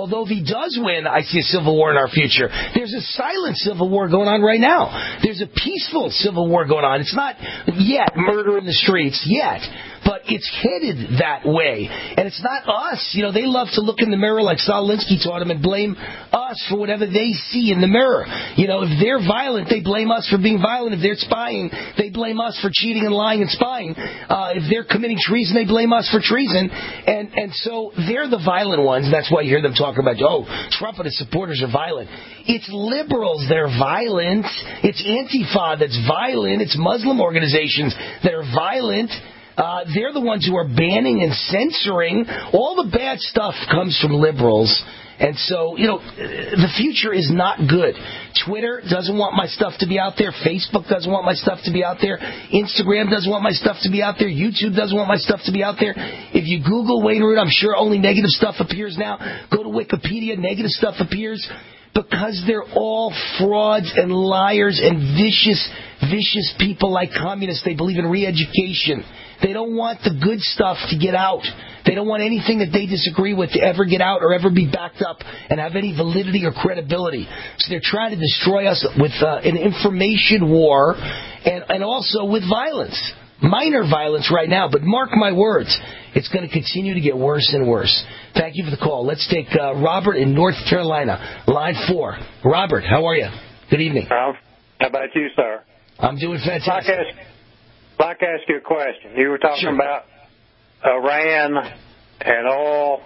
[SPEAKER 3] Although if he does win, I see a civil war in our future. There's a silent civil war going on right now. There's a peaceful civil war going on. It's not yet murder in the streets yet, but it's headed that way. And it's not us. You know, they love to look in the mirror like Saul Alinsky taught them and blame us for whatever they see in the mirror. You know, if they're violent, they blame us for being violent. If they're spying, they blame us for cheating and lying and spying. Uh, if they're committing treason, they blame us for treason. And and so they're the violent ones. That's why you hear them talking about, oh, Trump and his supporters are violent. It's liberals that are violent. It's Antifa that's violent. It's Muslim organizations that are violent. Uh, they're the ones who are banning and censoring. All the bad stuff comes from liberals. And so, you know, the future is not good. Twitter doesn't want my stuff to be out there. Facebook doesn't want my stuff to be out there. Instagram doesn't want my stuff to be out there. YouTube doesn't want my stuff to be out there. If you Google Wayne Root, I'm sure only negative stuff appears now. Go to Wikipedia, negative stuff appears. Because they're all frauds and liars and vicious, vicious people like communists. They believe in re-education. They don't want the good stuff to get out. They don't want anything that they disagree with to ever get out or ever be backed up and have any validity or credibility. So they're trying to destroy us with uh, an information war and, and also with violence. Minor violence right now, but mark my words, it's going to continue to get worse and worse. Thank you for the call. Let's take uh, Robert in North Carolina, line four. Robert, how are you? Good evening.
[SPEAKER 20] How about you, sir?
[SPEAKER 3] I'm doing fantastic.
[SPEAKER 20] I'd like to ask, like to ask you a question. You were talking sure. about Iran and oil.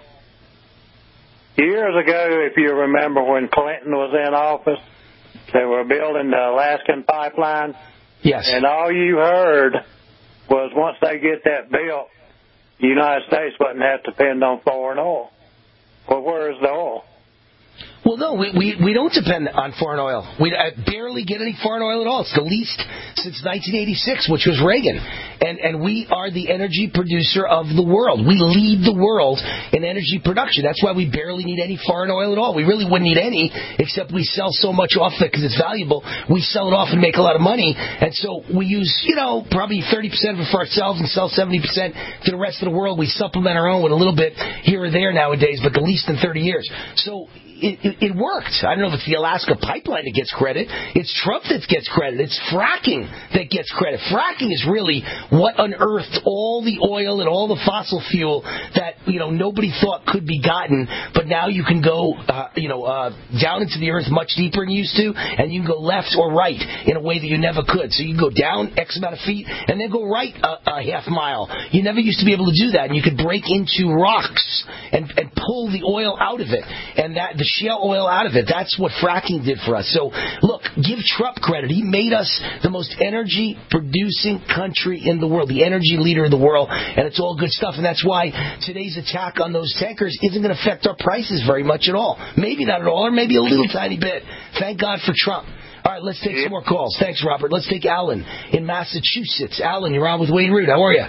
[SPEAKER 20] Years ago, if you remember, when Clinton was in office, they were building the Alaskan pipeline.
[SPEAKER 3] Yes.
[SPEAKER 20] And all you heard was once they get that built, the United States wouldn't have to depend on foreign oil. Well, where is the oil?
[SPEAKER 3] Well, no, we, we, we don't depend on foreign oil. We uh, barely get any foreign oil at all. It's the least since nineteen eighty-six, which was Reagan. And, and we are the energy producer of the world. We lead the world in energy production. That's why we barely need any foreign oil at all. We really wouldn't need any, except we sell so much off it because it's valuable. We sell it off and make a lot of money. And so we use, you know, probably thirty percent of it for ourselves and sell seventy percent to the rest of the world. We supplement our own with a little bit here or there nowadays, but the least in thirty years. So It, it, it worked. I don't know if it's the Alaska pipeline that gets credit. It's Trump that gets credit. It's fracking that gets credit. Fracking is really what unearthed all the oil and all the fossil fuel that, you know, nobody thought could be gotten. But now you can go, uh, you know, uh, down into the earth much deeper than you used to, and you can go left or right in a way that you never could. So you can go down X amount of feet and then go right a, a half mile. You never used to be able to do that. And you could break into rocks and, and pull the oil out of it. And that the shale oil out of it. That's what fracking did for us. So, look, give Trump credit. He made us the most energy-producing country in the world, the energy leader in the world, and it's all good stuff. And that's why today's attack on those tankers isn't going to affect our prices very much at all. Maybe not at all, or maybe a little tiny bit. Thank God for Trump. All right, let's take some more calls. Thanks, Robert. Let's take Alan in Massachusetts. Alan, you're on with Wayne Root. How are you?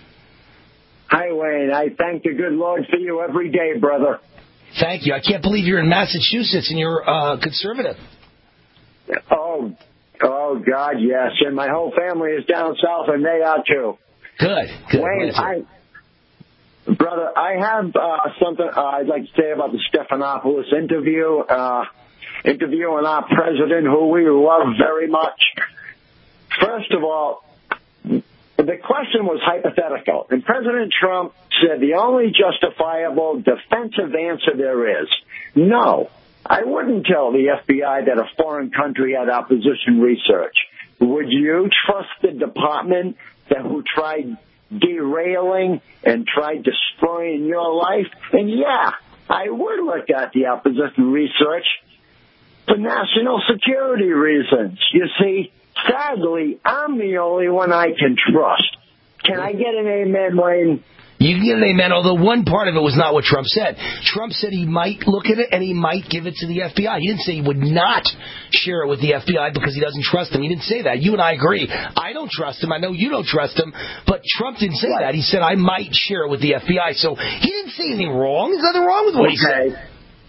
[SPEAKER 21] Hi, Wayne. I thank the good Lord for you every day, brother.
[SPEAKER 3] Thank you. I can't believe you're in Massachusetts and you're uh, conservative.
[SPEAKER 21] Oh, oh God, yes. And my whole family is down south, and they are too.
[SPEAKER 3] Good. Good.
[SPEAKER 21] Wayne, I, brother, I have uh, something uh, I'd like to say about the Stephanopoulos interview, uh, interviewing our president, who we love very much. First of all, the question was hypothetical, and President Trump said the only justifiable defensive answer there is no. I wouldn't tell the F B I that a foreign country had opposition research. Would you trust the department that who tried derailing and tried destroying your life? And yeah, I would look at the opposition research for national security reasons. You see, sadly, I'm the only one I can trust. Can I get an amen, Wayne?
[SPEAKER 3] You can get an amen, although one part of it was not what Trump said. Trump said he might look at it and he might give it to the F B I. He didn't say he would not share it with the F B I because he doesn't trust them. He didn't say that. You and I agree. I don't trust him. I know you don't trust him. But Trump didn't say that. He said, I might share it with the F B I. So he didn't say anything wrong. There's nothing wrong with what
[SPEAKER 21] okay.
[SPEAKER 3] he said.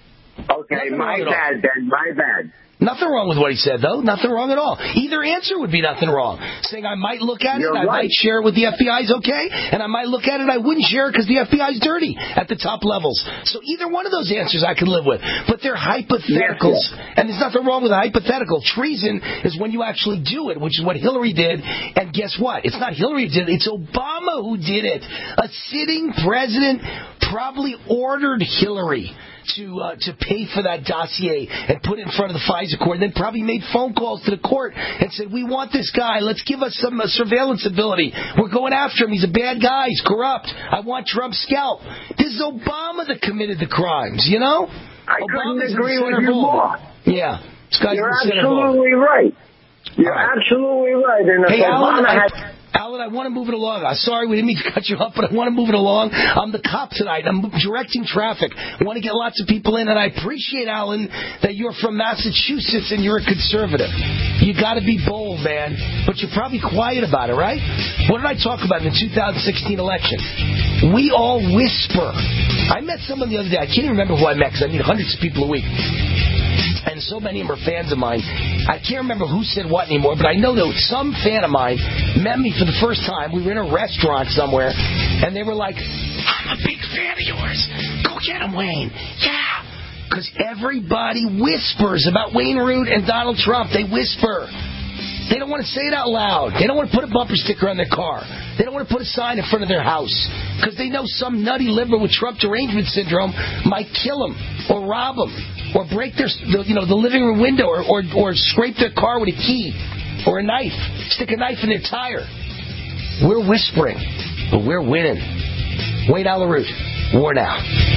[SPEAKER 21] Okay,
[SPEAKER 3] Nothing
[SPEAKER 21] my
[SPEAKER 3] wrong at
[SPEAKER 21] bad,
[SPEAKER 3] all.
[SPEAKER 21] Ben, my bad.
[SPEAKER 3] Nothing wrong with what he said, though. Nothing wrong at all. Either answer would be nothing wrong. Saying I might look at
[SPEAKER 21] You're
[SPEAKER 3] it, I
[SPEAKER 21] right.
[SPEAKER 3] might share it with the F B I is okay, and I might look at it, I wouldn't share it because the F B I is dirty at the top levels. So either one of those answers I could live with. But they're hypotheticals,
[SPEAKER 21] Yes,
[SPEAKER 3] and there's nothing wrong with a hypothetical. Treason is when you actually do it, which is what Hillary did. And guess what? It's not Hillary who did it. It's Obama who did it. A sitting president probably ordered Hillary to uh, to pay for that dossier and put it in front of the FISA court, and then probably made phone calls to the court and said, we want this guy. Let's give us some uh, surveillance ability. We're going after him. He's a bad guy. He's corrupt. I want Trump's scalp. This is Obama that committed the crimes, you know?
[SPEAKER 21] I
[SPEAKER 3] Obama's
[SPEAKER 21] couldn't agree
[SPEAKER 3] in the
[SPEAKER 21] with
[SPEAKER 3] center
[SPEAKER 21] you
[SPEAKER 3] of all.
[SPEAKER 21] more.
[SPEAKER 3] Yeah. This guy's
[SPEAKER 21] You're
[SPEAKER 3] in the center of all.
[SPEAKER 21] absolutely right. You're
[SPEAKER 3] All right.
[SPEAKER 21] absolutely right. And if
[SPEAKER 3] Hey, Alan,
[SPEAKER 21] Obama
[SPEAKER 3] I,
[SPEAKER 21] had...
[SPEAKER 3] Alan, I want to move it along. I'm sorry we didn't mean to cut you off, but I want to move it along. I'm the cop tonight. I'm directing traffic. I want to get lots of people in, and I appreciate, Alan, that you're from Massachusetts and you're a conservative. You got to be bold, man, but you're probably quiet about it, right? What did I talk about in the two thousand sixteen election? We all whisper. I met someone the other day. I can't even remember who I met because I meet hundreds of people a week. And so many of them are fans of mine. I can't remember who said what anymore, but I know that some fan of mine met me for the first time. We were in a restaurant somewhere, and they were like, I'm a big fan of yours. Go get him, Wayne. Yeah. Because everybody whispers about Wayne Root and Donald Trump. They whisper. They don't want to say it out loud. They don't want to put a bumper sticker on their car. They don't want to put a sign in front of their house because they know some nutty liberal with Trump derangement syndrome might kill them or rob them or break their, you know, the living room window or, or, or scrape their car with a key or a knife, stick a knife in their tire. We're whispering, but we're winning. Wayne Allyn Root, War Now.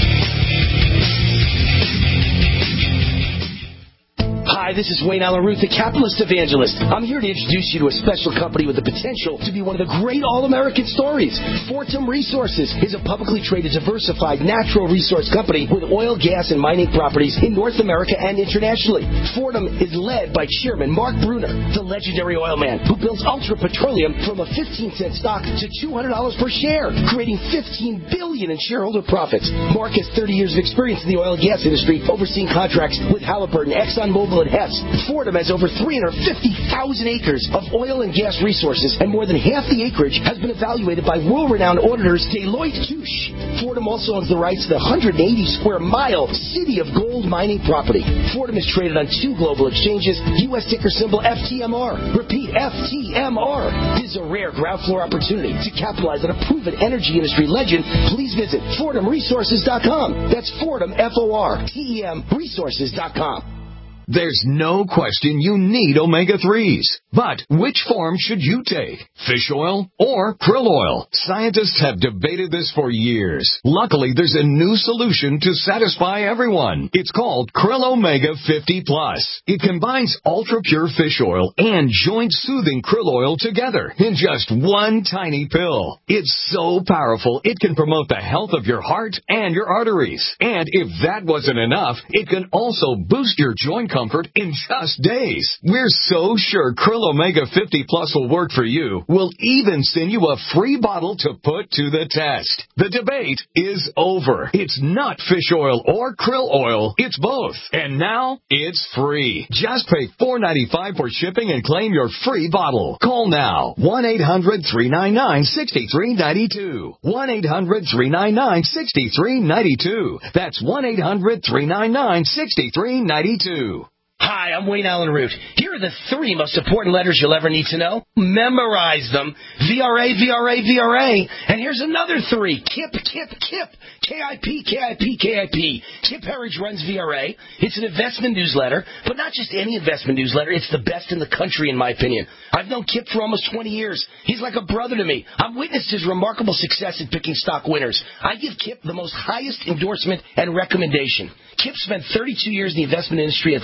[SPEAKER 3] Hi, this is Wayne Allyn Root, the capitalist evangelist. I'm here to introduce you to a special company with the potential to be one of the great all-American stories. Fortum Resources is a publicly traded, diversified natural resource company with oil, gas, and mining properties in North America and internationally. Fortum is led by Chairman Mark Bruner, the legendary oil man who builds Ultra Petroleum from a fifteen cent stock to two hundred dollars per share, creating fifteen billion dollars in shareholder profits. Mark has thirty years of experience in the oil and gas industry, overseeing contracts with Halliburton, ExxonMobil, and Hess. Fortum has over three hundred fifty thousand acres of oil and gas resources, and more than half the acreage has been evaluated by world-renowned auditors Deloitte Touche. Fortum also owns the rights to the one hundred eighty square mile City of Gold mining property. Fortum is traded on two global exchanges, U S ticker symbol F T M R. Repeat, F T M R. This is a rare ground floor opportunity to capitalize on a proven energy industry legend. Please visit Fortum Resources dot com. That's Fortum, F O R T E M, Resources dot com.
[SPEAKER 1] There's no question you need omega threes. But which form should you take? Fish oil or krill oil? Scientists have debated this for years. Luckily, there's a new solution to satisfy everyone. It's called Krill Omega fifty plus. It combines ultra-pure fish oil and joint-soothing krill oil together in just one tiny pill. It's so powerful, it can promote the health of your heart and your arteries. And if that wasn't enough, it can also boost your joint comfort in just days. We're so sure Krill Omega fifty plus will work for you. We'll even send you a free bottle to put to the test. The debate is over. It's not fish oil or krill oil. It's both. And now it's free. Just pay four dollars and ninety-five cents for shipping and claim your free bottle. Call now. one eight hundred three nine nine six three nine two. one eight hundred three nine nine six three nine two. That's one eight hundred three nine nine six three nine two.
[SPEAKER 3] Hi, I'm Wayne Allyn Root. Here are the three most important letters you'll ever need to know. Memorize them. V R A, V R A, V R A. And here's another three. KIP, KIP, KIP. K I P, K I P, K I P. Kip Herriage runs V R A. It's an investment newsletter, but not just any investment newsletter. It's the best in the country, in my opinion. I've known Kip for almost twenty years. He's like a brother to me. I've witnessed his remarkable success in picking stock winners. I give Kip the most highest endorsement and recommendation. Kip spent thirty-two years in the investment industry at the highest level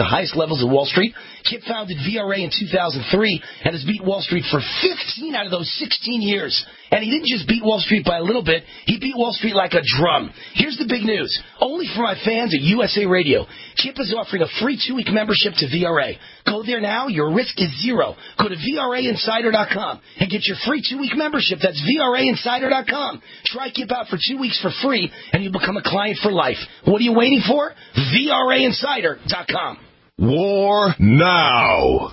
[SPEAKER 3] levels of Wall Street. Kip founded V R A in two thousand three and has beat Wall Street for fifteen out of those sixteen years. And he didn't just beat Wall Street by a little bit. He beat Wall Street like a drum. Here's the big news. Only for my fans at U S A Radio. Kip is offering a free two-week membership to V R A. Go there now. Your risk is zero. Go to V R A insider dot com and get your free two-week membership. That's V R A insider dot com. Try Kip out for two weeks for free, and you'll become a client for life. What are you waiting for? V R A insider dot com.
[SPEAKER 2] War now.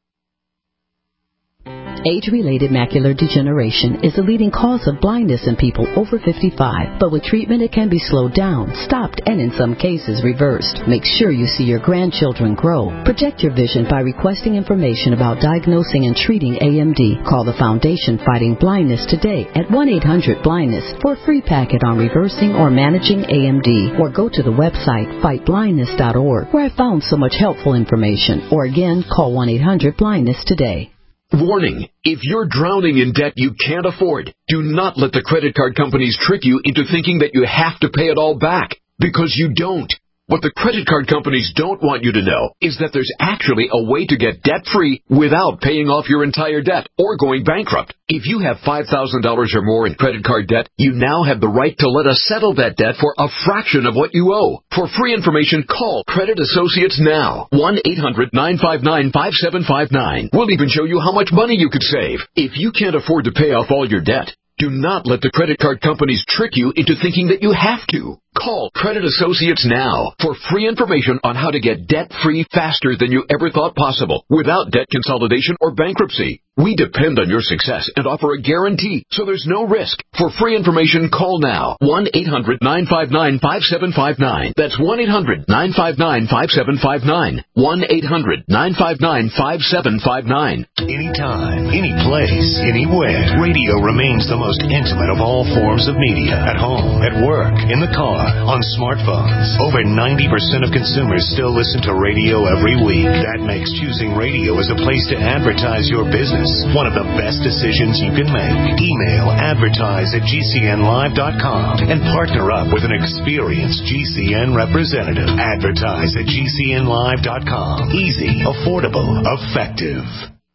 [SPEAKER 4] Age-related macular degeneration is the leading cause of blindness in people over fifty-five. But with treatment, it can be slowed down, stopped, and in some cases reversed. Make sure you see your grandchildren grow. Protect your vision by requesting information about diagnosing and treating A M D. Call the Foundation Fighting Blindness today at one eight hundred blindness for a free packet on reversing or managing A M D. Or go to the website fight blindness dot org, where I found so much helpful information. Or again, call one eight hundred blindness today.
[SPEAKER 22] Warning, if you're drowning in debt you can't afford, do not let the credit card companies trick you into thinking that you have to pay it all back, because you don't. What the credit card companies don't want you to know is that there's actually a way to get debt-free without paying off your entire debt or going bankrupt. If you have five thousand dollars or more in credit card debt, you now have the right to let us settle that debt for a fraction of what you owe. For free information, call Credit Associates now. one eight hundred nine five nine five seven five nine. We'll even show you how much money you could save. If you can't afford to pay off all your debt, do not let the credit card companies trick you into thinking that you have to. Call Credit Associates now for free information on how to get debt-free faster than you ever thought possible without debt consolidation or bankruptcy. We depend on your success and offer a guarantee, so there's no risk. For free information, call now. one eight hundred nine five nine five seven five nine. That's one eight hundred nine five nine five seven five nine. one eight hundred nine five nine five seven five nine.
[SPEAKER 2] Anytime, any place, anywhere. Radio remains the most intimate of all forms of media. At home, at work, in the car, on smartphones. Over ninety percent of consumers still listen to radio every week. That makes choosing radio as a place to advertise your business one of the best decisions you can make. Email advertise at G C N live dot com and partner up with an experienced G C N representative. Advertise at G C N live dot com. Easy, affordable, effective.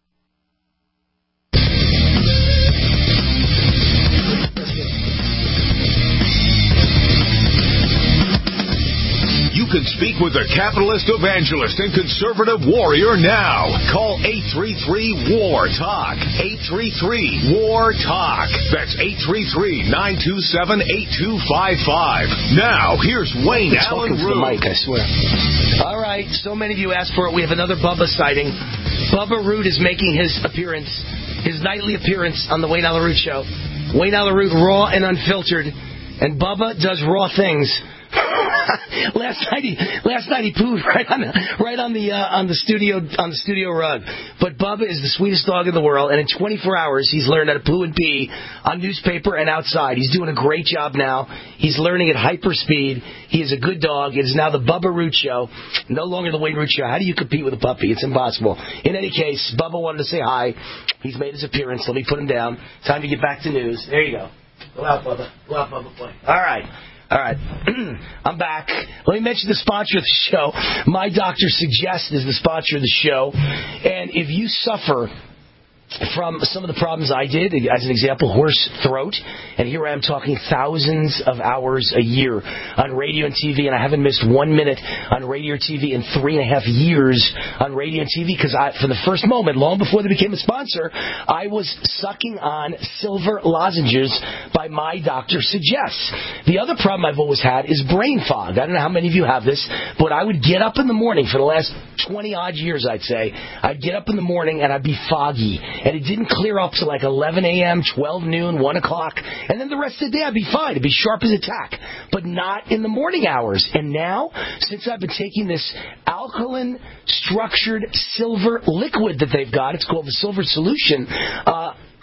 [SPEAKER 2] You can speak with the capitalist evangelist and conservative warrior now. Call eight three three war talk. eight three three war talk. That's eight three three nine two seven eight two five five. Now, here's Wayne Allen Root.
[SPEAKER 3] Mike, I swear. All right, so many of you asked for it. We have another Bubba sighting. Bubba Root is making his appearance, his nightly appearance on the Wayne Allen Root Show. Wayne Allen Root, raw and unfiltered. And Bubba does raw things. last night he last night he pooed right on the right on the uh, on the studio on the studio rug. But Bubba is the sweetest dog in the world, and in twenty-four hours he's learned how to poo and pee on newspaper and outside. He's doing a great job now. He's learning at hyper speed. He is a good dog. It is now the Bubba Root Show, no longer the Wayne Root Show. How do you compete with a puppy? It's impossible. In any case, Bubba wanted to say hi. He's made his appearance. Let me put him down. Time to get back to news. There you go. Go out, Bubba. Go out, Bubba. Play. All right. All right, I'm back. Let me mention the sponsor of the show. My Doctor Suggests is the sponsor of the show. And if you suffer from some of the problems I did, as an example, hoarse throat, and here I am talking thousands of hours a year on radio and T V, and I haven't missed one minute on radio or T V in three and a half years on radio and T V, because I, for the first moment, long before they became a sponsor, I was sucking on silver lozenges by My Doctor Suggests. The other problem I've always had is brain fog. I don't know how many of you have this, but I would get up in the morning for the last twenty-odd years, I'd say. I'd get up in the morning and I'd be foggy. And it didn't clear up till like eleven a.m., twelve noon, one o'clock. And then the rest of the day I'd be fine. It'd be sharp as a tack. But not in the morning hours. And now, since I've been taking this alkaline structured silver liquid that they've got, it's called the Silver Solution, uh, I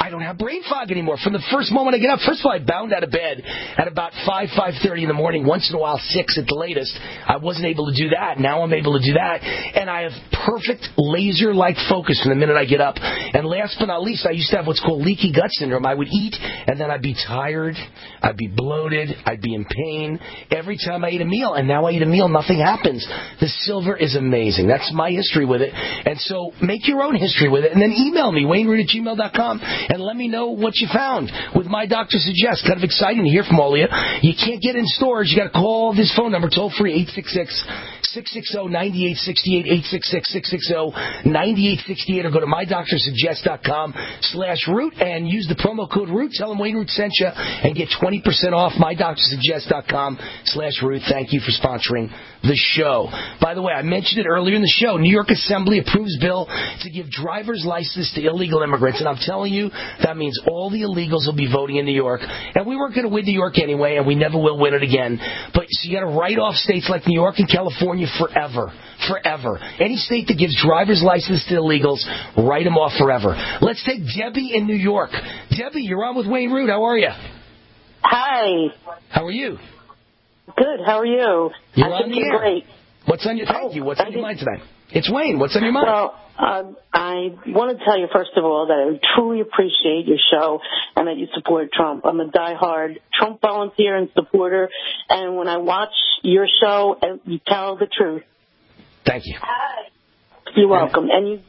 [SPEAKER 3] I don't have brain fog anymore. From the first moment I get up, first of all, I bound out of bed at about five, five thirty in the morning. Once in a while, six at the latest. I wasn't able to do that. Now I'm able to do that. And I have perfect laser-like focus from the minute I get up. And last but not least, I used to have what's called leaky gut syndrome. I would eat, and then I'd be tired. I'd be bloated. I'd be in pain every time I eat a meal. And now I eat a meal, nothing happens. The silver is amazing. That's my history with it. And so make your own history with it. And then email me, wayne root at gmail dot com, and let me know what you found with My Doctor Suggests. Kind of exciting to hear from all of you. You can't get in stores. You got to call this phone number, toll free, eight six six, six six zero, nine eight six eight, eight six six, six six zero, nine eight six eight, or go to my doctor suggest dot com slash root and use the promo code root. Tell them Wayne Root sent you and get twenty percent off my doctor suggest dot com slash root. Thank you for sponsoring the show. By the way, I mentioned it earlier in the show. New York Assembly approves bill to give driver's license to illegal immigrants. And I'm telling you, that means all the illegals will be voting in New York. And we weren't going to win New York anyway, and we never will win it again. But so you got to write off states like New York and California forever. Forever. Any state that gives driver's license to illegals, write them off forever. Let's take Debbie in New York. Debbie, you're on with Wayne Root. How are you?
[SPEAKER 5] Hi.
[SPEAKER 3] How are you?
[SPEAKER 5] Good. How are you?
[SPEAKER 3] You're
[SPEAKER 5] I
[SPEAKER 3] on
[SPEAKER 5] think
[SPEAKER 3] the
[SPEAKER 5] you're
[SPEAKER 3] air.
[SPEAKER 5] great.
[SPEAKER 3] What's on your thank you? What's on your mind tonight? It's Wayne. What's on your mind?
[SPEAKER 5] Well, uh, I want to tell you, first of all, that I truly appreciate your show and that you support Trump. I'm a diehard Trump volunteer and supporter, and when I watch your show, you tell the truth.
[SPEAKER 3] Thank you.
[SPEAKER 5] You're welcome. And you.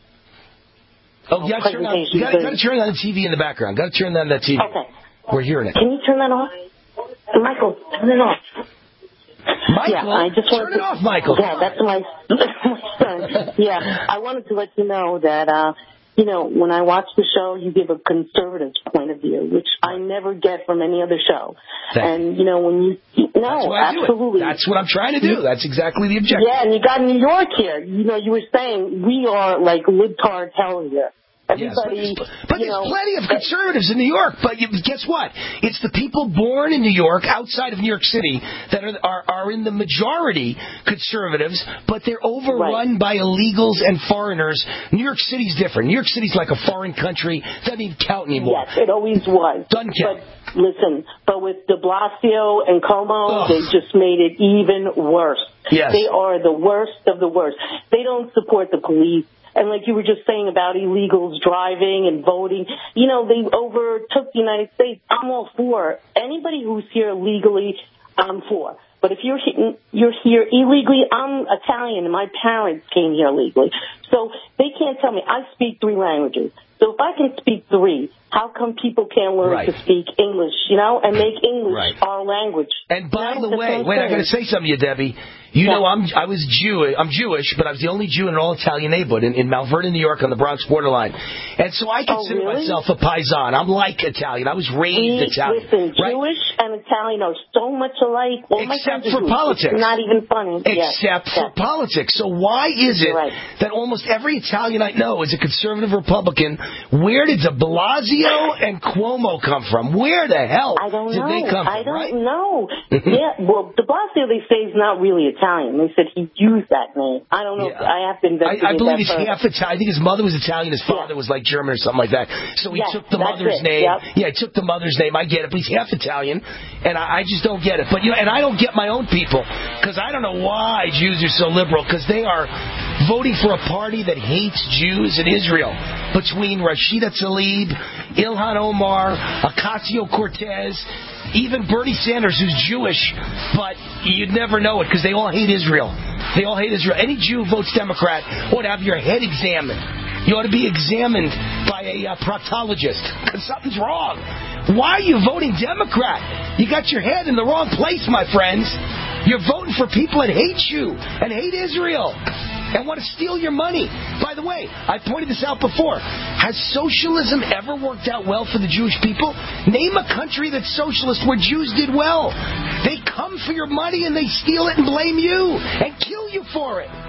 [SPEAKER 3] Oh, you got to turn on, you gotta, gotta turn on the T V in the background. Got to turn on that T V.
[SPEAKER 5] Okay.
[SPEAKER 3] We're hearing it.
[SPEAKER 5] Can you turn that off? Michael, turn it off.
[SPEAKER 3] Michael,
[SPEAKER 5] yeah, I just
[SPEAKER 3] turn it
[SPEAKER 5] to,
[SPEAKER 3] off, Michael.
[SPEAKER 5] Yeah, that's my, my son. Yeah, I wanted to let you know that, uh, you know, when I watch the show, you give a conservative point of view, which I never get from any other show. Thank and, you know, when you, no,
[SPEAKER 3] That's why I
[SPEAKER 5] absolutely.
[SPEAKER 3] Do it. That's what I'm trying to do. That's exactly the objective.
[SPEAKER 5] Yeah, and you got New York here. You know, you were saying we are like libtard hell here. Everybody,
[SPEAKER 3] yes, but there's, but there's
[SPEAKER 5] know,
[SPEAKER 3] plenty of conservatives in New York. But you, guess what? It's the people born in New York, outside of New York City, that are are, are in the majority conservatives, but they're overrun right. by illegals and foreigners. New York City's different. New York City's like a foreign country. Doesn't even count anymore.
[SPEAKER 5] Yes, it always was.
[SPEAKER 3] Doesn't count.
[SPEAKER 5] But listen, but with de Blasio and Cuomo, Ugh. they just made it even worse.
[SPEAKER 3] Yes.
[SPEAKER 5] They are the worst of the worst. They don't support the police. And like you were just saying about illegals driving and voting, you know, they overtook the United States. I'm all for anybody who's here legally, I'm for. But if you're you're here illegally, I'm Italian and my parents came here legally. So they can't tell me. I speak three languages. So if I can speak three, how come people can't learn
[SPEAKER 3] right.
[SPEAKER 5] to speak English, you know, and make English
[SPEAKER 3] right.
[SPEAKER 5] our language?
[SPEAKER 3] And by
[SPEAKER 5] you know,
[SPEAKER 3] the way, wait, I got to say something to you, Debbie. You yeah. know, I'm I was Jewish. I'm Jewish, but I was the only Jew in an all-Italian neighborhood in, in Mount Vernon, New York, on the Bronx borderline. And so I consider
[SPEAKER 5] oh, really?
[SPEAKER 3] myself a paisan. I'm like Italian. I was raised
[SPEAKER 5] we,
[SPEAKER 3] Italian.
[SPEAKER 5] Listen,
[SPEAKER 3] right?
[SPEAKER 5] Jewish and Italian are so much alike. Well,
[SPEAKER 3] Except
[SPEAKER 5] my
[SPEAKER 3] for politics.
[SPEAKER 5] It's not even funny.
[SPEAKER 3] Except
[SPEAKER 5] yes.
[SPEAKER 3] for yes. politics. So why is it
[SPEAKER 5] right.
[SPEAKER 3] that almost every Italian I know is a conservative Republican? Where did de Blasio and Cuomo come from? Where the hell
[SPEAKER 5] I don't
[SPEAKER 3] did
[SPEAKER 5] know.
[SPEAKER 3] they come from?
[SPEAKER 5] I don't
[SPEAKER 3] right?
[SPEAKER 5] know. yeah, well, de Blasio, they say, is not really Italian. They said he used that name. I don't know. Yeah. If, I have to investigate
[SPEAKER 3] I, I believe he's
[SPEAKER 5] that
[SPEAKER 3] half Italian. I think his mother was Italian. His father
[SPEAKER 5] yeah.
[SPEAKER 3] was like German or something like that. So he
[SPEAKER 5] yes,
[SPEAKER 3] took the mother's
[SPEAKER 5] it.
[SPEAKER 3] name.
[SPEAKER 5] Yep.
[SPEAKER 3] Yeah, he took the mother's name. I get it, but he's half Italian, and I, I just don't get it. But you know, and I don't get my own people because I don't know why Jews are so liberal because they are voting for a party that hates Jews in Israel. Between Rashida Tlaib, Ilhan Omar, Ocasio-Cortez, even Bernie Sanders, who's Jewish, but you'd never know it because they all hate Israel. They all hate Israel. Any Jew who votes Democrat ought to have your head examined. You ought to be examined by a uh, proctologist because something's wrong. Why are you voting Democrat? You got your head in the wrong place, my friends. You're voting for people that hate you and hate Israel and want to steal your money. By the way, I pointed this out before. Has socialism ever worked out well for the Jewish people? Name a country that's socialist where Jews did well. They come for your money and they steal it and blame you and kill you for it.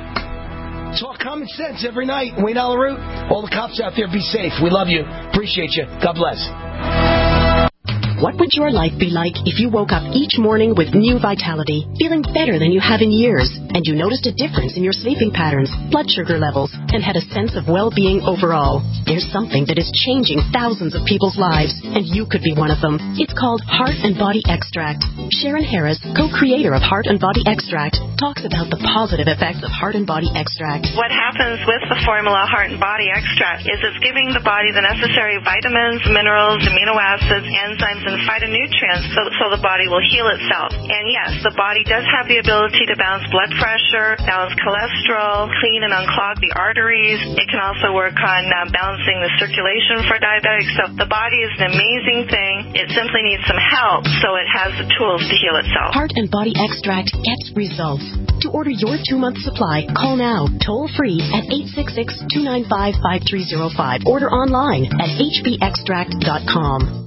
[SPEAKER 3] Talk common sense every night. Wayne Root. All the cops out there, be safe. We love you. Appreciate you. God bless.
[SPEAKER 6] What would your life be like if you woke up each morning with new vitality, feeling better than you have in years, and you noticed a difference in your sleeping patterns, blood sugar levels, and had a sense of well-being overall? There's something that is changing thousands of people's lives, and you could be one of them. It's called Heart and Body Extract. Sharon Harris, co-creator of Heart and Body Extract, talks about the positive effects of Heart and Body Extract.
[SPEAKER 7] What happens with the formula Heart and Body Extract is it's giving the body the necessary vitamins, minerals, amino acids, enzymes, and phytonutrients so, so the body will heal itself. And yes, the body does have the ability to balance blood pressure, balance cholesterol, clean and unclog the arteries. It can also work on uh, balancing the circulation for diabetics. So the body is an amazing thing. It simply needs some help so it has the tools to heal itself.
[SPEAKER 6] Heart and Body Extract gets results. To order your two-month supply, call now, toll-free at eight six six, two nine five, five three zero five. Order online at h b extract dot com.